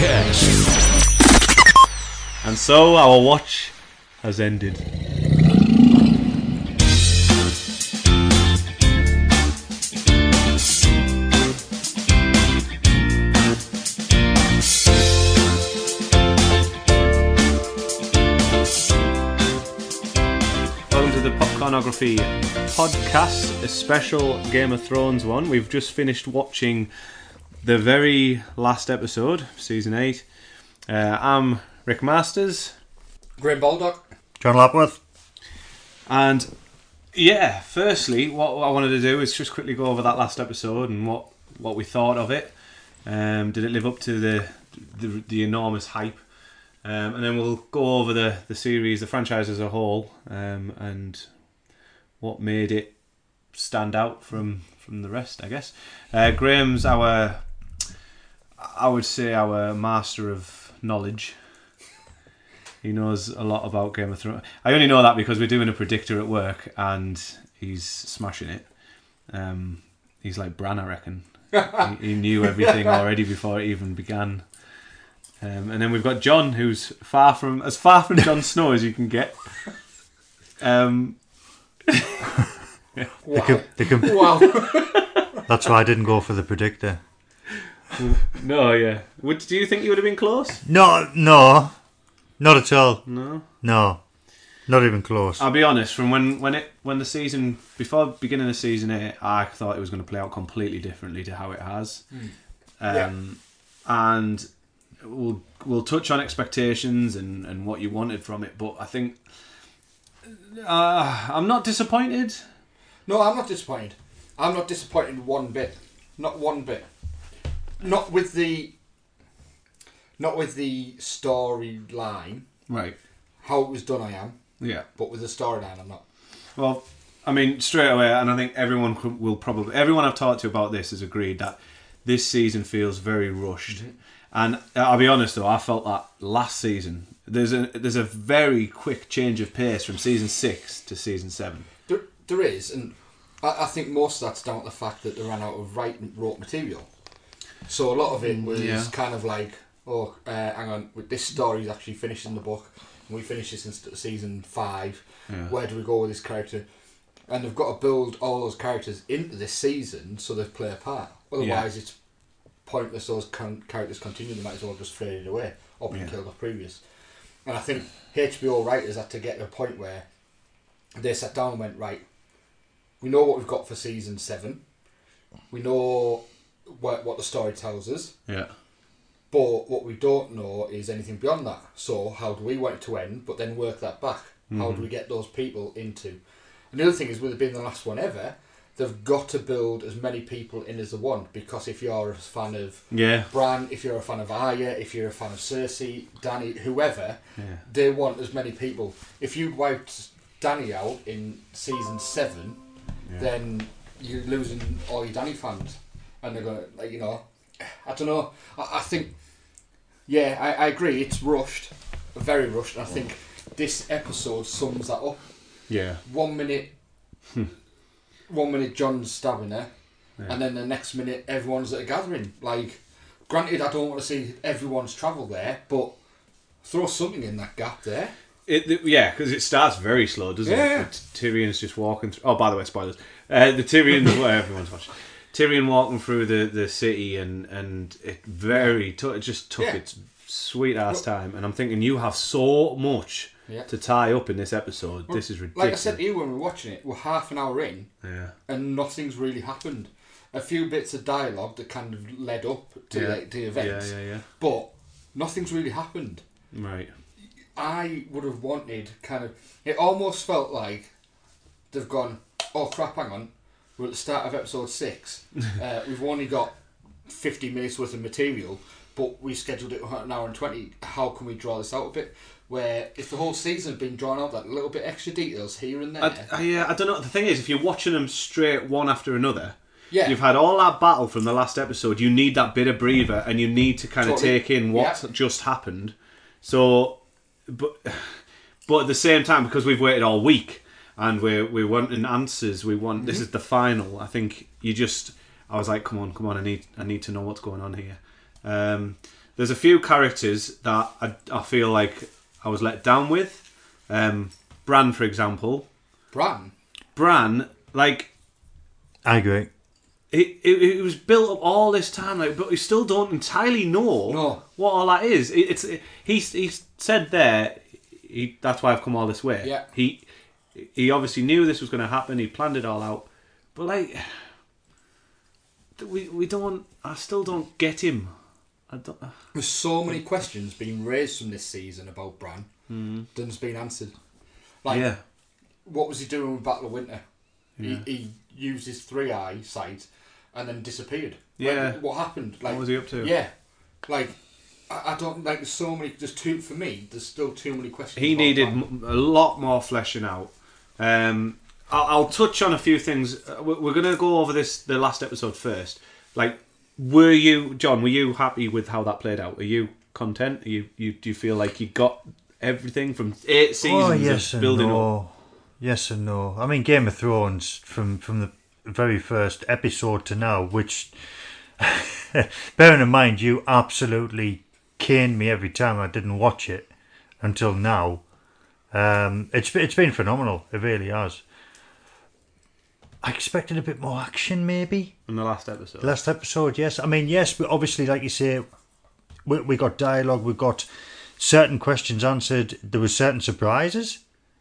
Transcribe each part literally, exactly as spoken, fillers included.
Podcast. And so our watch has ended. Welcome to the Popcornography Podcast, a special Game of Thrones one. We've just finished watching the very last episode, season eight. Uh, I'm Rick Masters. Graham Baldock. John Lapworth. And yeah, firstly, what I wanted to do is just quickly go over that last episode and what, what we thought of it. Um, did it live up to the the, the enormous hype? Um, and then we'll go over the, the series, the franchise as a whole, um, and what made it stand out from, from the rest, I guess. Uh, Graham's our, I would say, our master of knowledge. He knows a lot about Game of Thrones. I only know that because we're doing a predictor at work and he's smashing it. Um, he's like Bran, I reckon. he, he knew everything already before it even began. Um, and then we've got John, who's far from as far from Jon Snow as you can get. Um, Wow. They can, they can, Wow. that's why I didn't go for the predictor. no, yeah. Would do you think you would have been close? No, no, not at all. No. No, not even close. I'll be honest. From when, when it when the season before beginning of season eight, I thought it was going to play out completely differently to how it has. Mm. Um, Yeah. And we'll we'll touch on expectations and, and what you wanted from it, but I think uh, I'm not disappointed. No, I'm not disappointed. I'm not disappointed one bit. Not one bit. Not with the. Not with the storyline. Right. How it was done, I am. Yeah. But with the storyline, I'm not. Well, I mean, straight away, and I think everyone could- will probably everyone I've talked to about this has agreed that this season feels very rushed. Mm-hmm. And I'll be honest though, I felt that last season. There's a there's a very quick change of pace from season six to season seven. There, there is, and I, I think most of that's down to the fact that they ran out of writing wrote material. So a lot of it was Yeah. kind of like, oh, uh, hang on, with this story is actually finished in the book, and we finish this in st- season five. Yeah. Where do we go with this character? And they've got to build all those characters into this season so they play a part. Otherwise, Yeah. it's pointless. Those con- characters continue. They might as well just fade away or be Yeah. killed off previous. And I think H B O writers had to get to a point where they sat down and went, right, we know what we've got for season seven. We know what what the story tells us. Yeah. But what we don't know is anything beyond that. So how do we want it to end, but then work that back? Mm-hmm. How do we get those people into... And the other thing is, with it being the last one ever, they've got to build as many people in as they want, because if you're a fan of Yeah. Bran, if you're a fan of Arya, if you're a fan of Cersei, Dany, whoever, Yeah. they want as many people. If you wiped Dany out in season seven, Yeah. then you're losing all your Dany fans. And they're going to, like, you know, I don't know. I, I think, yeah, I, I agree. It's rushed, very rushed. And I think this episode sums that up. Yeah. One minute, one minute John's stabbing her, Yeah. and then the next minute everyone's at a gathering. Like, granted, I don't want to see everyone's travel there, but throw something in that gap there. It, the, yeah, because it starts very slow, doesn't Yeah. it? Tyrion's just walking through... Oh, by the way, spoilers. Uh, the Tyrion's... well, everyone's watching. Tyrion walking through the, the city, and, and it very... T- it just took Yeah. its sweet-ass time. And I'm thinking, you have so much Yeah. to tie up in this episode. Well, this is ridiculous. Like I said to you when we were watching it, we're half an hour in, Yeah. and nothing's really happened. A few bits of dialogue that kind of led up to Yeah. the, the events, Yeah, yeah, yeah. but nothing's really happened. Right. I would have wanted kind of... It almost felt like they've gone, oh crap, hang on, we're at the start of episode six. uh, we've only got fifty minutes worth of material, but we scheduled it an hour and twenty. How can we draw this out a bit? Where if the whole season had been drawn out, that little bit extra details here and there... I, I, yeah, I don't know. The thing is, if you're watching them straight one after another... Yeah. You've had all that battle from the last episode. You need that bit of breather, and you need to kind Totally. of take in what Yeah. just happened. So, but but at the same time, because we've waited all week and we're we're wanting answers, we want mm-hmm. this is the final. I think you just. I was like, come on, come on. I need I need to know what's going on here. Um, there's a few characters that I, I feel like I was let down with. Um, Bran, for example. Bran? Bran, like... I agree. It, it, it was built up all this time, like, but we still don't entirely know No. what all that is. It, it's it, he he said there, he, that's why I've come all this way. Yeah. He he obviously knew this was going to happen. He planned it all out, but like we we don't. I still don't get him. I don't. There's so many questions being raised from this season about Bran Mm. that's been answered. Like, Yeah. what was he doing with Battle of Winter? Yeah. He, he used his three eye sight and then disappeared. Yeah. Like, what happened? Like, What was he up to? Yeah. Like, I, I don't like. There's so many. There's too for me. There's still too many questions. He about needed Bran. m- a lot more fleshing out. Um, I'll, I'll touch on a few things. Uh, We're we're going to go over this the last episode first. Like, were you, John? Were you happy with how that played out? Are you content? Are you, you do you feel like you got everything from eight seasons Oh, yes of and building no. up? Yes and no. I mean, Game of Thrones, from, from the very first episode to now, which, bearing in mind, you absolutely caned me every time I didn't watch it until now. Um, it's it's been phenomenal. It really has. I expected a bit more action, maybe. In the last episode. Last episode, yes. I mean, yes, but obviously, like you say, we, we got dialogue, we got certain questions answered. There were certain surprises,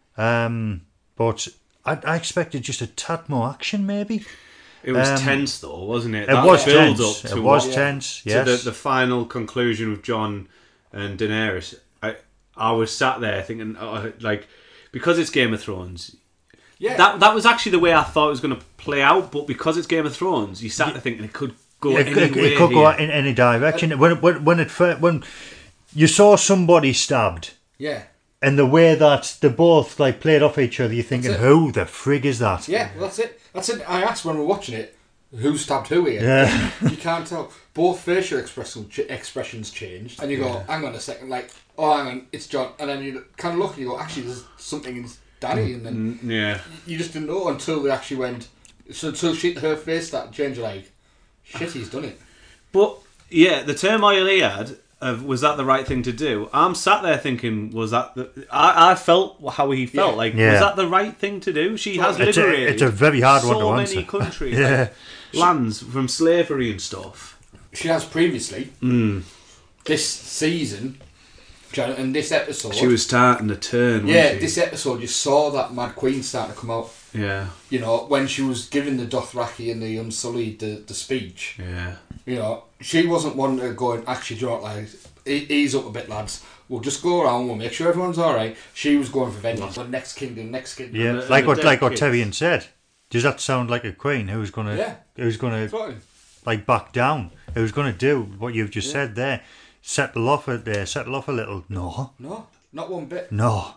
um, but I, I expected just a tad more action, maybe. It was Um, tense, though, wasn't it? It That was build tense. up It to was what- tense. to Yes. the, the final conclusion with John and Daenerys. I I was sat there thinking, oh, like, because it's Game of Thrones. Yeah. That that was actually the way I thought it was going to play out, but because it's Game of Thrones, you sat there thinking it could go it, any could- way it could go here. in any direction. When when when it fir- when you saw somebody stabbed, Yeah. and the way that they both like played off each other, you're thinking, That's it. who the frig is that? Yeah. Well, that's it. That's it. I asked when we were watching it, who stabbed who here? Yeah. You can't tell. Both facial expression, ch- expressions changed, and you go, "Hang on a second, like, oh, hang on, it's John," and then you kind of look and you go, "Actually, there's something in Danny," and then Mm, yeah. you just didn't know until they actually went. So until she, her face started changing, like, shit, he's done it. But yeah, the turmoil he had of was that the right thing to do? I'm sat there thinking, was that the? I, I felt how he felt. Yeah. like, Yeah. was that the right thing to do? She has It's a- liberated. it's a very hard one so to many answer. countries, Yeah. like, lands from slavery and stuff. She has previously Mm. this season, Jan- and this episode. She was starting to turn. yeah, wasn't she? this episode you saw that Mad Queen starting to come out. Yeah, You know, when she was giving the Dothraki and the Unsullied the, the speech. yeah. You know, she wasn't one to go and actually, do you know what, like, e- ease up a bit, lads. We'll just go around. We'll make sure everyone's all right. She was going for vengeance. The next kingdom, next kingdom. Yeah, And the- like and what the like dead what kids. Tyrion said. Does that sound like a queen who's gonna Yeah. who's gonna Totally. like back down? Who's gonna do what you've just Yeah. said there? Settle off a there, settle off a little. No, No, not one bit. no,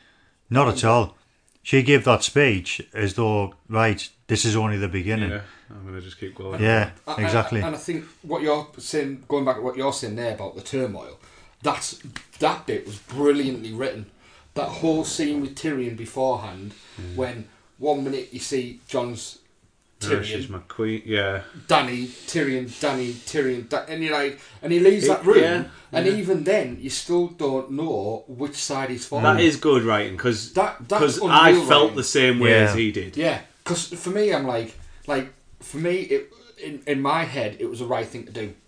not at all. She gave that speech as though, right, this is only the beginning. Yeah, I'm gonna just keep going. Yeah, And- exactly. And, and I think what you're saying, going back to what you're saying there about the turmoil, that's that bit was brilliantly written. That whole scene with Tyrion beforehand, when one minute you see John's No, Tyrion, she's my queen. Yeah, Danny, Tyrion, Danny, Tyrion, da- and you're like, and he leaves that room, Yeah, and yeah. even then you still don't know which side he's falling. that is good writing because That- that's I unreal felt writing. the same way Yeah. as he did. Yeah, because for me, I'm like, like for me, it in in my head, it was the right thing to do.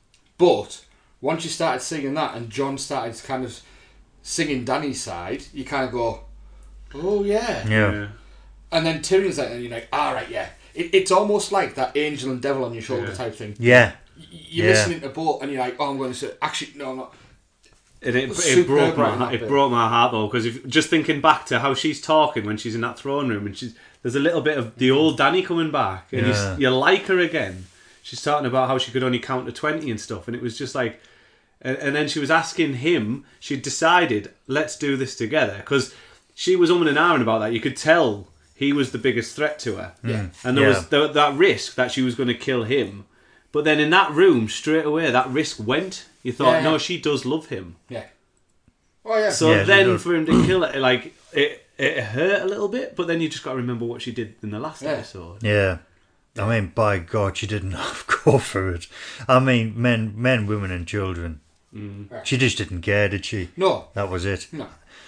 But once you started singing that, and John started kind of singing Danny's side, you kind of go, "Oh yeah." yeah. And then Tyrion's like, and you're like, "All right, yeah." It, it's almost like that angel and devil on your shoulder Yeah. type thing. Yeah, Y- You're Yeah. listening to both, and you're like, "Oh, I'm going to say, actually, no, I'm not." And it, it Superb broke my writing, heart- that it bit. broke my heart though because if just thinking back to how she's talking when she's in that throne room and she's there's a little bit of the old Danny coming back and you, Yeah. s- you like her again. She's talking about how she could only count to twenty and stuff, and it was just like, and, and then she was asking him. She'd decided, let's do this together because she was umming and ahhing about that. You could tell he was the biggest threat to her, Yeah. and there Yeah. was th- that risk that she was going to kill him. But then in that room, straight away, that risk went. You thought, Yeah, yeah. no, she does love him. Yeah. Oh yeah. So Yeah, she then does. for him to kill it, like it, it hurt a little bit. But then you just got to remember what she did in the last Yeah. episode. yeah. I mean, by God, she didn't have go for it. I mean, men, men, women, and children. Mm. She just didn't care, did she? No, That was it. no.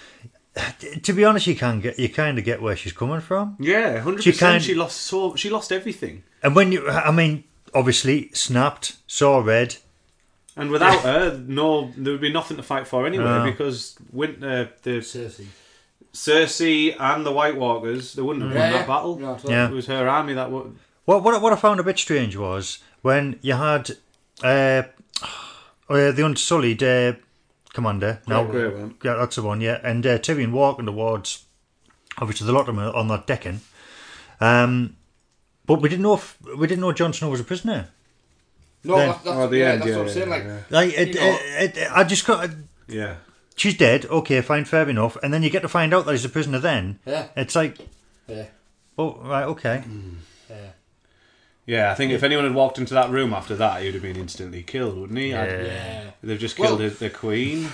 To be honest, you can get you kind of get where she's coming from. Yeah, hundred She percent. kind- She lost so she lost everything, And when you, I mean, obviously, snapped, saw red. and without her, no, there would be nothing to fight for anyway. No. Because Winter, the Cersei. Cersei and the White Walkers, they wouldn't have Yeah, won yeah. that battle. No, totally. Yeah. It was her army that would. What what what I found a bit strange was when you had uh, uh, the Unsullied uh, commander. No, Grey Worm. yeah, that's the one. Yeah, and uh, Tyrion walking towards, obviously, the lot of them on that decking. Um, but we didn't know if we didn't know Jon Snow was a prisoner. No, Then- that, that's, Oh, the yeah, end, that's yeah, what I'm yeah, saying. Like, yeah. Like it, You know- it, it, I just got. Yeah. She's dead. Okay, fine, fair enough. And then you get to find out that he's a prisoner. Then yeah, it's like, yeah, oh right, okay. yeah. Yeah, I think if anyone had walked into that room after that, he would have been instantly killed, wouldn't he? Yeah. Yeah. They've just Well- killed the, the queen.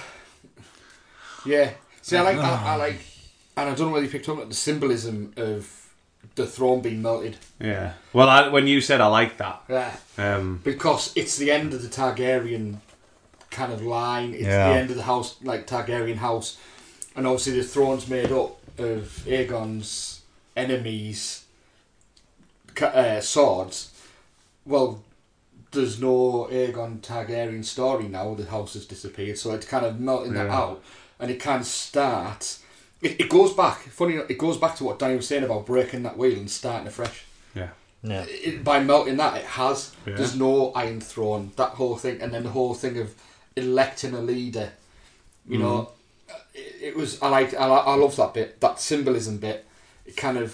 Yeah. See, I like, I, I like, and I don't know whether you picked up on the symbolism of the throne being melted. Yeah. Well, I, when you said I like that, Yeah. um, Because it's the end of the Targaryen kind of line. It's Yeah. the end of the house, like Targaryen house, and obviously the throne's made up of Aegon's enemies' ca- uh, swords. Well, there's no Aegon Targaryen story now. The house has disappeared, so it's kind of melting that Yeah. out, and it kind of starts. It, it goes back. Funny, enough, it goes back to what Danny was saying about breaking that wheel and starting afresh. yeah. Yeah. It, by melting that, it has. Yeah. There's no Iron Throne. That whole thing, and then the whole thing of electing a leader. You know, it, it was. I like. I, I love that bit. That symbolism bit. It kind of.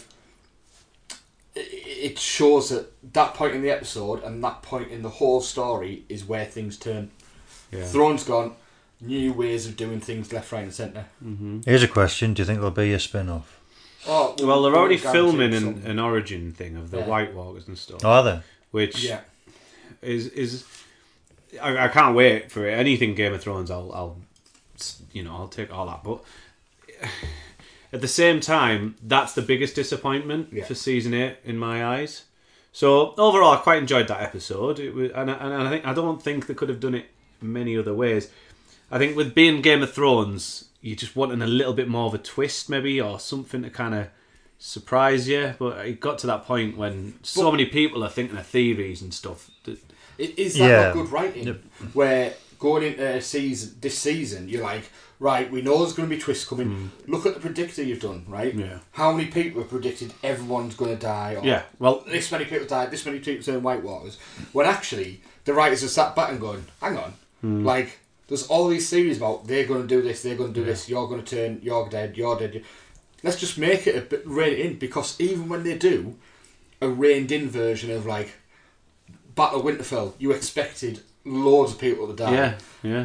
It, it shows that that point in the episode and that point in the whole story is where things turn. Yeah. Throne's gone. New ways of doing things, left, right, and centre. Here's a question: do you think there'll be a spin-off? Oh, Well, they're already guaranteed filming an, something. an origin thing of the Yeah. White Walkers and stuff, Oh, are they? which Yeah. is is I, I can't wait for it. Anything Game of Thrones, I'll I'll you know I'll take all that. But at the same time, that's the biggest disappointment Yeah. for season eight in my eyes. So overall, I quite enjoyed that episode. It was, and I, and I think I don't think they could have done it many other ways. I think with being Game of Thrones, you just wanting a little bit more of a twist, maybe, or something to kind of surprise you. But it got to that point when so But- many people are thinking of theories and stuff. That, It is that Yeah. not good writing? Where going into a season, this season, you're like, right, we know there's going to be twists coming. Look at the predictor you've done, right? Yeah. How many people have predicted everyone's going to die? Or yeah, well, this many people died, this many people saying White Walkers. When actually, the writers have sat back and going, hang on, like, there's all these theories about they're going to do this, they're going to do this, you're going to turn, you're dead, you're dead. Let's just make it a bit rein it in, because even when they do a reined in version of, like, Battle of Winterfell, you expected loads of people to die. yeah, yeah,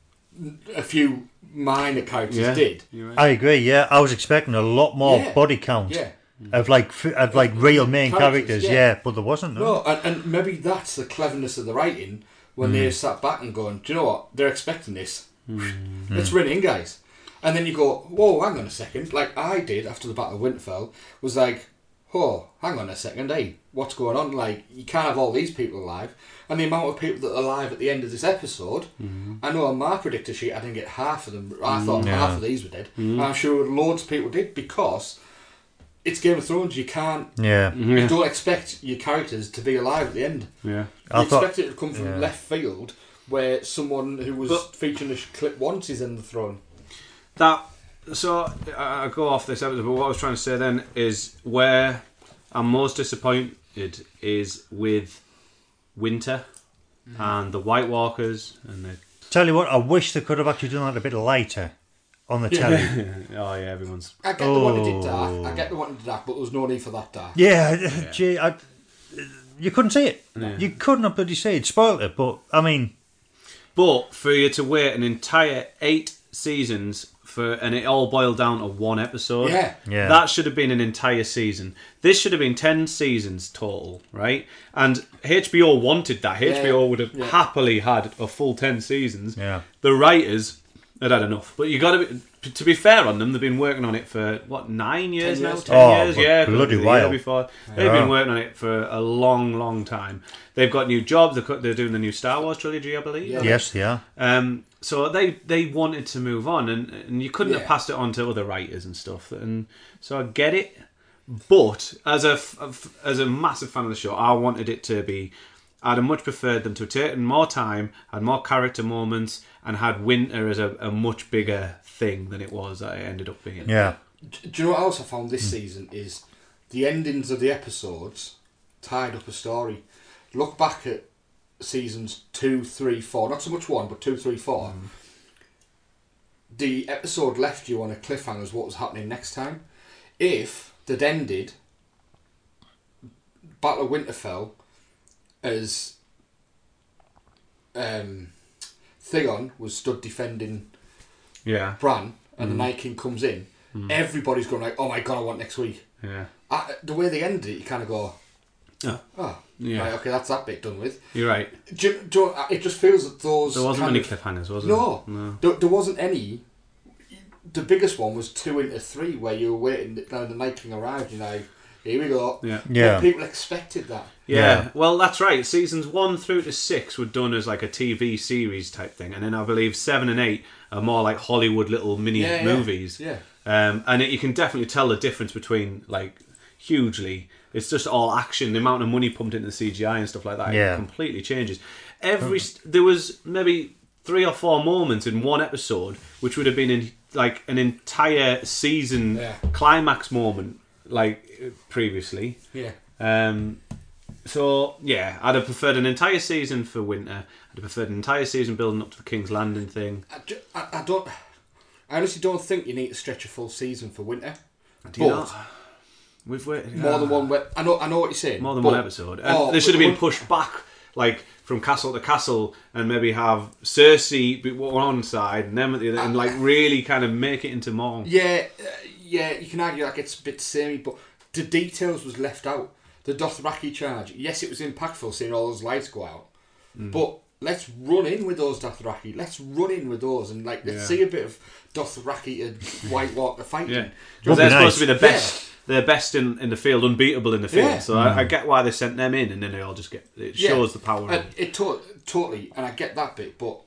A few minor characters yeah. did. You're right. I agree. Yeah, I was expecting a lot more Yeah. body count Yeah. of like f- of like real main Characters, characters. yeah. Yeah. but there wasn't. No. No, and, and maybe that's the cleverness of the writing when they've sat back and gone, do you know what? They're expecting this. Let's run it in, guys. And then you go, whoa, hang on a second. Like I did after the Battle of Winterfell, was like, oh, hang on a second, hey, what's going on? Like, you can't have all these people alive. And the amount of people that are alive at the end of this episode, I know on my predictor sheet I didn't get half of them. I thought Yeah. half of these were dead. And I'm sure loads of people did, because it's Game of Thrones. You can't, Yeah, you Yeah, don't expect your characters to be alive at the end. yeah. I You thought. expect it to come from yeah. left field, where someone who was But- featuring the clip once is in the throne. That so I I go off this episode, but what I was trying to say then is where I'm most disappointed is with Winter and the White Walkers and the Tell you what, I wish they could have actually done that a bit lighter on the telly. oh yeah, everyone's I get the one that did dark. Oh. I get the one that did dark, but there was no need for that dark. Yeah, gee, I, you couldn't see it. Yeah. You couldn't have bloody see it. Spoiled it, but I mean, But for you to wait an entire eight seasons for and it all boiled down to one episode. Yeah. yeah, That should have been an entire season. This should have been ten seasons total, right? And H B O wanted that. H B O Yeah, would have yeah. happily had a full ten seasons. Yeah. The writers They'd had enough. But you got to be, to be fair on them, they've been working on it for, what, nine years, Ten now? years. Ten Oh, years, but yeah. bloody the year while. Before. They've Yeah. been working on it for a long, long time. They've got new jobs. They're co- they're doing the new Star Wars trilogy, I believe. Yeah. Yes, yeah. Um, so they, they wanted to move on, and, and you couldn't Yeah. have passed it on to other writers and stuff. And so I get it. But as a, f- as a massive fan of the show, I wanted it to be... I'd have much preferred them to have taken more time, had more character moments, and had Winter as a, a much bigger thing than it was that it ended up being. Yeah. Do you know what else I found this season is the endings of the episodes tied up a story. Look back at seasons two, three, four. Not so much one, but two, three, four. Mm. The episode left you on a cliffhanger as what was happening next time. If they'd ended Battle of Winterfell as um, Theon was stood defending Yeah. Bran, and Mm. the Night King comes in, Mm. everybody's going like, "Oh my god, I want next week." Yeah. I, the way they ended it, you kind of go, Oh. "Oh, Yeah. right, okay, that's that bit done with." You're right. Do you, do you, it just feels that those There wasn't kind many of- cliffhangers, was No, there? No. there, there wasn't any. The biggest one was two into three, where you were waiting. Now the Night King arrived, you know, here we go. Yeah. Yeah. But people expected that. Yeah. Yeah. Well, that's right. Seasons one through to six were done as like a T V series type thing, and then I believe seven and eight are more like Hollywood little mini Yeah, yeah. movies. Yeah. Um, and it, you can definitely tell the difference between like hugely. It's just all action. The amount of money pumped into the C G I and stuff like that Yeah. it completely changes. Every there was maybe three or four moments in one episode which would have been in like an entire season Yeah. climax moment, like previously. Yeah. Um, so yeah, I'd have preferred an entire season for Winter. I'd have preferred an entire season building up to the King's Landing thing. I, ju- I, I don't. I honestly don't think you need to stretch a full season for Winter. Do you But- not? We've waited More than one. We- I know. I know what you're saying. more than but- one episode. And Oh, they should have been but- pushed back, like from castle to castle, and maybe have Cersei be on one side and them at the other, and like really kind of make it into more. Yeah, uh, yeah. You can argue that gets a bit samey, but the details was left out. The Dothraki charge. Yes, it was impactful seeing all those lights go out, Mm. but let's run in with those Dothraki. Let's run in with those, and like let's Yeah. see a bit of Dothraki and White Walker fighting. Yeah, Would because be they're nice. supposed to be the best. They're best in, in the field, unbeatable in the field. Yeah. So I, I get why they sent them in, and then they all just get. It Yeah. shows the power. And of it to- totally, and I get that bit, but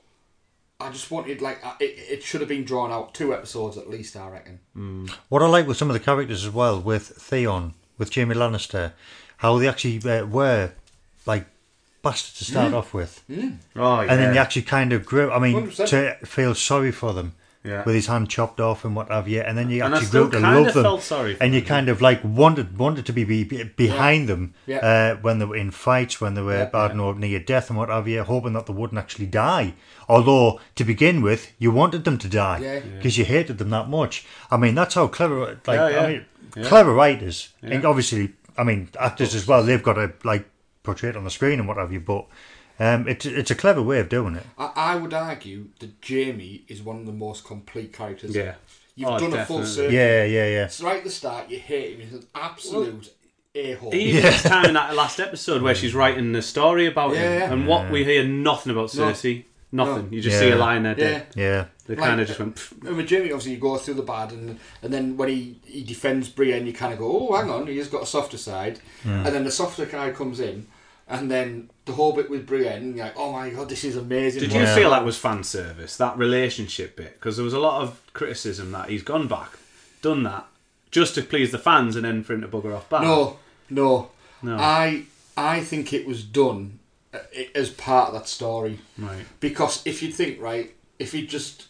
I just wanted like I- it. It should have been drawn out two episodes at least. I reckon. What I like with some of the characters as well, with Theon, with Jaime Lannister, how they actually uh, were like bastards to start off with, Oh yeah, and then they actually kind of grew. I mean, one hundred percent. to feel sorry for them. Yeah. With his hand chopped off and what have you, and then you And I actually still grew to kinda love them, felt sorry for and you them. kind of like wanted wanted to be, be be- behind them Yeah. Uh, when they were in fights, when they were Yeah, I don't know near death and what have you, hoping that they wouldn't actually die. Although to begin with, you wanted them to die Yeah. because you hated them that much. I mean, that's how clever, like Yeah, yeah. I mean, Yeah. clever writers, and Yeah. obviously, I mean, actors as well. They've got to like portray it on the screen and what have you, but. Um, it's it's a clever way of doing it. I, I would argue that Jamie is one of the most complete characters. yeah. You've Oh, done a full definitely. circle. Yeah, yeah, yeah. It's right at the start, you hate him. He's an absolute a-hole. Even this time in that last episode where she's writing the story about Yeah, him, yeah. and what we hear nothing about No. Cersei, nothing. No. You just Yeah. see a line there. Yeah. dead. Yeah. They Like, kind of just went. Pff. And with Jamie, obviously, you go through the bad, and and then when he, he defends Brienne, you kind of go, oh, hang on, he's got a softer side. And then the softer guy comes in, and then the whole bit with Brienne, you're like, oh my god, this is amazing. Did you Yeah. feel that was fan service, that relationship bit? Because there was a lot of criticism that he's gone back, done that, just to please the fans, and then for him to bugger off back. No, no. No. I I think it was done uh, as part of that story. Right. Because if you think, right, if he'd just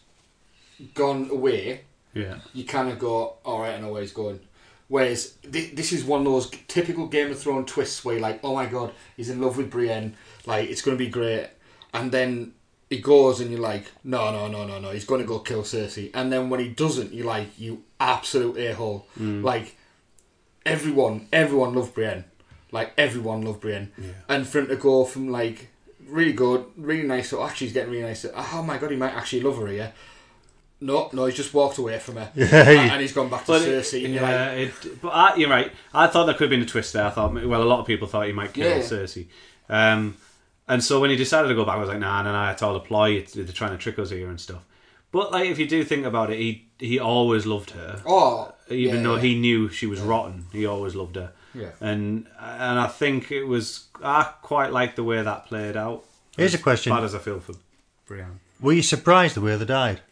gone away, Yeah. you kind of go, all right, I know where he's going. Whereas th- this is one of those typical Game of Thrones twists where you're like, oh my god, he's in love with Brienne, like it's going to be great, and then he goes and you're like, no, no, no, no, no, he's going to go kill Cersei, and then when he doesn't, you're like, you absolute a-hole. Mm. Like everyone, everyone loved Brienne, like everyone loved Brienne, Yeah. and for him to go from like really good, really nice, so actually he's getting really nice. Oh my god, he might actually love her here. No, no, he's just walked away from her, and, and he's gone back to But Cersei. it, and you're yeah, like, it, but I, you're right. I thought there could have been a twist there. I thought, well, a lot of people thought he might kill Yeah. Cersei. Um, and so when he decided to go back, I was like, nah, nah, nah, it's all a ploy. It's, they're trying to trick us here and stuff. But like, if you do think about it, he he always loved her. Oh, Even yeah, though yeah. he knew she was rotten, he always loved her. Yeah. And and I think it was I quite like the way that played out. Here's a question. As bad as I feel for Brienne. Were you surprised the way they died?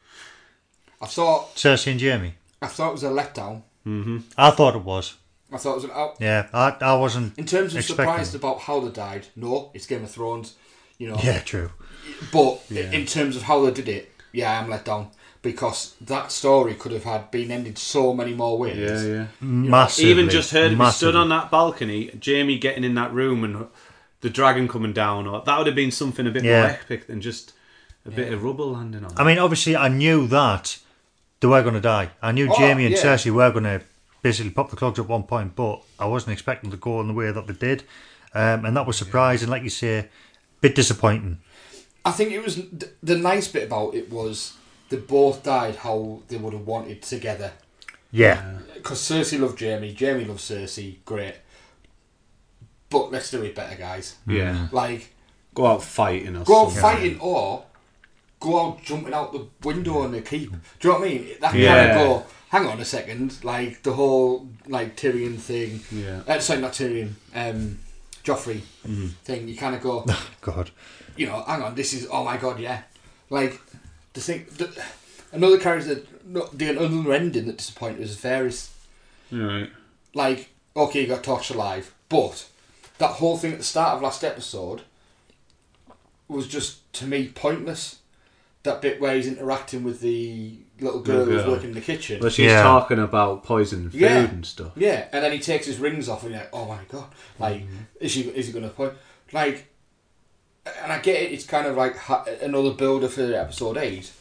I thought Cersei and Jaime? I thought it was a letdown. I thought it was. I thought it was an out. Yeah, I, I wasn't. In terms of expecting surprised it. about how they died, no, it's Game of Thrones, you know. Yeah, true. But Yeah. in terms of how they did it, yeah, I'm let down because that story could have had been ended so many more ways. Yeah, yeah. Massively. Even just heard him massively. stood on that balcony, Jamie getting in that room and the dragon coming down, or that would have been something a bit Yeah. more epic than just a bit of rubble landing on. I mean, obviously, I knew that they were going to die. I knew Oh, Jamie and yeah. Cersei were going to basically pop the clogs at one point, but I wasn't expecting to go in the way that they did. Um, and that was surprising, like you say, a bit disappointing. I think it was th- the nice bit about it was they both died how they would have wanted together. Yeah. Because Cersei loved Jamie, Jamie loved Cersei, great. But let's do it better, guys. yeah. Like, Go out fighting or go out something. fighting or go out jumping out the window in the keep. Do you know what I mean? That Yeah. kind of go, hang on a second, like the whole like Tyrion thing. Yeah. Uh, sorry, not Tyrion, um, Joffrey Mm-hmm. thing. You kind of go, God. you know, hang on, this is, oh my god, yeah. Like, the thing, the, another character, that, no, the another ending that disappointed was Varys. Right. Like, okay, you got torched alive, but that whole thing at the start of last episode was just, to me, pointless. That bit where he's interacting with the little girl, Little who's girl. working in the kitchen. But she's Yeah. talking about poison food Yeah. and stuff. Yeah, and then he takes his rings off and you're like, oh my god, like, is she is he going to point? Like, and I get it, it's kind of like ha- another builder for episode eight,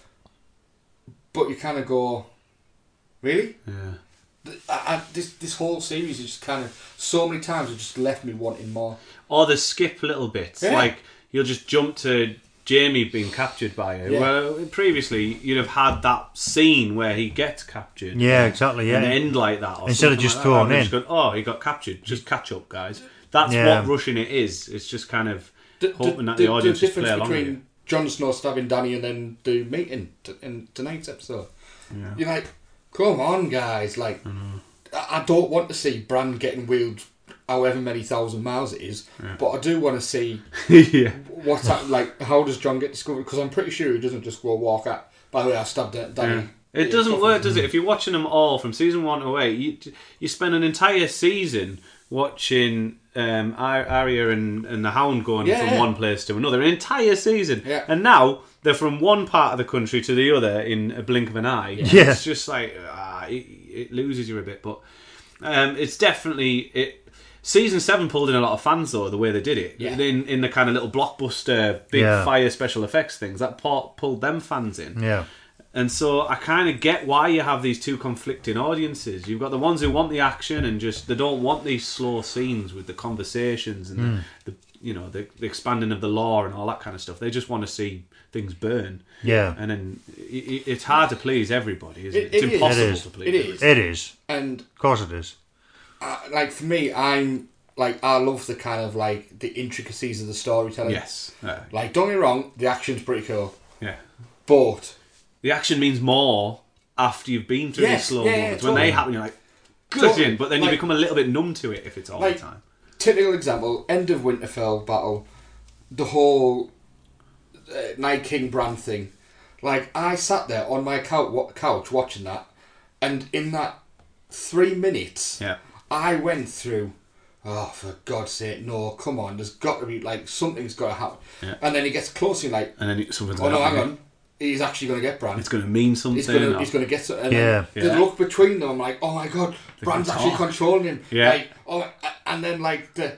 but you kind of go, really? Yeah. Th- I, I, this this whole series is just kind of, so many times it just left me wanting more. Or they skip little bits. Yeah. Like, you'll just jump to Jamie being captured by her. Yeah. Well, previously, you'd have had that scene where he gets captured. Yeah, exactly, yeah. And end like that. Or Instead of something just like thrown that. And in. just going, oh, he got captured. Just catch up, guys. That's Yeah. what rushing it is. It's just kind of The, hoping that the, audience just play difference along with between you. Jon Snow stabbing Dany and then the meeting t- in tonight's episode. Yeah. You're like, come on, guys! Like, I, I don't want to see Bran getting wheeled however many thousand miles it is, but I do want to see yeah. what's that, like. How does Jon get discovered? Because I'm pretty sure he doesn't just go walk out. By the way, I stabbed Da- Dany. Yeah. It doesn't work, does it? If you're watching them all from season one to eight, you you spend an entire season watching um, Ar- Arya and, and the Hound going Yeah, from yeah. one place to another, an entire season, Yeah. and now they're from one part of the country to the other in a blink of an eye. Yeah. It's just like ah, it, it loses you a bit, but um, it's definitely it. Season seven pulled in a lot of fans though, the way they did it. Yeah. In in the kind of little blockbuster, big Yeah. fire special effects things that pu- pulled them fans in. Yeah. And so I kind of get why you have these two conflicting audiences. You've got the ones who want the action and just they don't want these slow scenes with the conversations and Hmm. the, the you know the, the expanding of the law and all that kind of stuff. They just want to see things burn. Yeah. And then it, it's hard to please everybody, isn't it? It- It's it is. impossible It is. to please. It is. It is. And Of course it is. uh, like for me, I'm like I love the kind of like the intricacies of the storytelling. Yes. Uh, Like, don't get me wrong, the action's pretty cool, yeah. but The action means more after you've been through Yes, these slow yeah, yeah, moments. When totally. they happen, you're like, good, Totally. but then Like- you become a little bit numb to it if it's all Like- the time. typical example, end of Winterfell battle, the whole uh, Night King Bran thing. Like, I sat there on my couch, wa- couch watching that, and in that three minutes, Yeah. I went through, oh, for God's sake, no, come on, there's got to be, like, something's got to happen. Yeah. And then he gets closer, and like, And then it- something's oh going no, to hang happen. on, he's actually going to get Bran. It's going to mean something. He's gonna, or- he's gonna get something. And Yeah. then the Yeah. look between them, I'm like, oh my god, Bran's can actually talk. controlling him. Yeah. Like, oh, and then like the,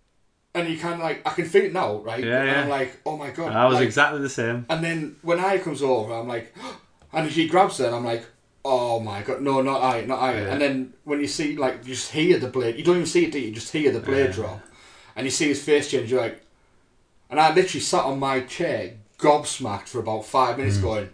and you kind of like, I can feel it now, right? Yeah, and yeah. I'm like, oh my god. I was like, exactly the same. And then when I comes over, I'm like, and she grabs her, and I'm like, oh my god, no, not I, not I. Yeah. And then when you see, like, you just hear the blade. You don't even see it, do you? You just hear the blade Yeah. drop, and you see his face change. You're like, and I literally sat on my chair, gobsmacked for about five minutes, Mm. going,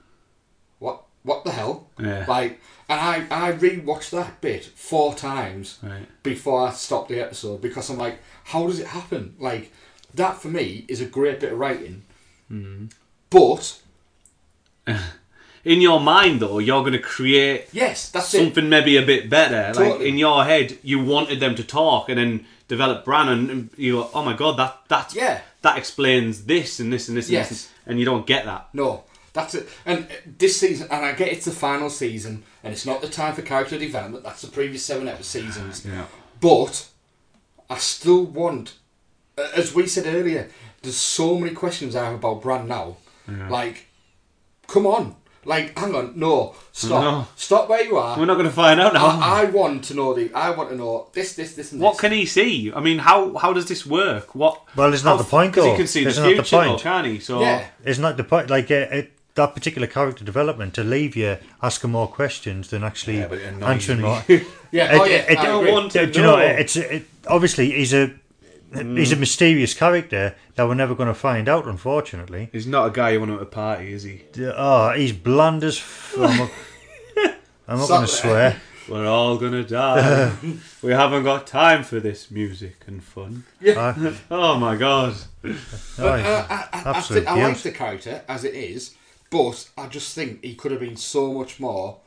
what, what the hell? Yeah. Like, and I, I rewatched that bit four times Right. before I stopped the episode because I'm like, how does it happen? Like, that for me is a great bit of writing. Mm. But In your mind, though, you're going to create Yes, that's something it. maybe a bit better. Like Totally. in your head, you wanted them to talk and then develop Bran, and, and you go, "Oh my god, that that's Yeah. that explains this and this and this and Yes. this," and you don't get that. No, that's it. And this season, and I get it's the final season, and it's not the time for character development. That's the previous seven episode seasons. Yeah. But I still want, as we said earlier, there's so many questions I have about Bran now. Yeah. Like, come on. Like, hang on, no, stop, No. stop where you are. We're not going to find out now. I, I want to know the. I want to know this, this, this, and What this. can he see? I mean, how how does this work? What? Well, isn't that how- the point, 'cause though? he can see the Isn't that the future, though, point? can't he? So Yeah. Isn't that the point? Like uh, it, that particular character development to leave you asking more questions than actually Yeah, but it annoys answering me. more. Yeah. It- oh yeah. it- I don't agree. want to Do you know? know. It's it, obviously he's a he's a mysterious character that we're never going to find out. Unfortunately, he's not a guy you want at a party, is he? oh, he's bland as. F- I'm not, I'm not going to So- swear. We're all gonna die. We haven't got time for this music and fun. I, Oh my god. oh, But, he's uh, I, I, I, absolute think, I like guilt. the character as it is, but I just think he could have been so much more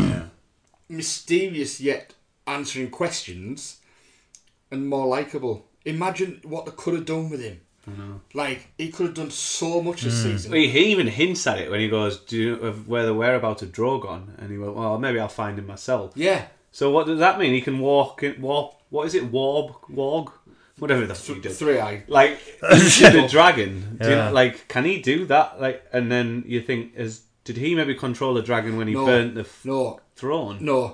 mysterious yet answering questions and more likable. Imagine what they could have done with him. Like, he could have done so much this season. He, he even hints at it when he goes, "Do you know of where the whereabouts of Drogon?" And he went, "Well, maybe I'll find him myself." Yeah. So what does that mean? He can walk, in, warp. What is it? Warb, warg, whatever the fuck he did. Three eye. Like into the dragon. Do you Yeah. know, like, can he do that? Like, and then you think, is did he maybe control the dragon when he No. burnt the f- No. throne? No.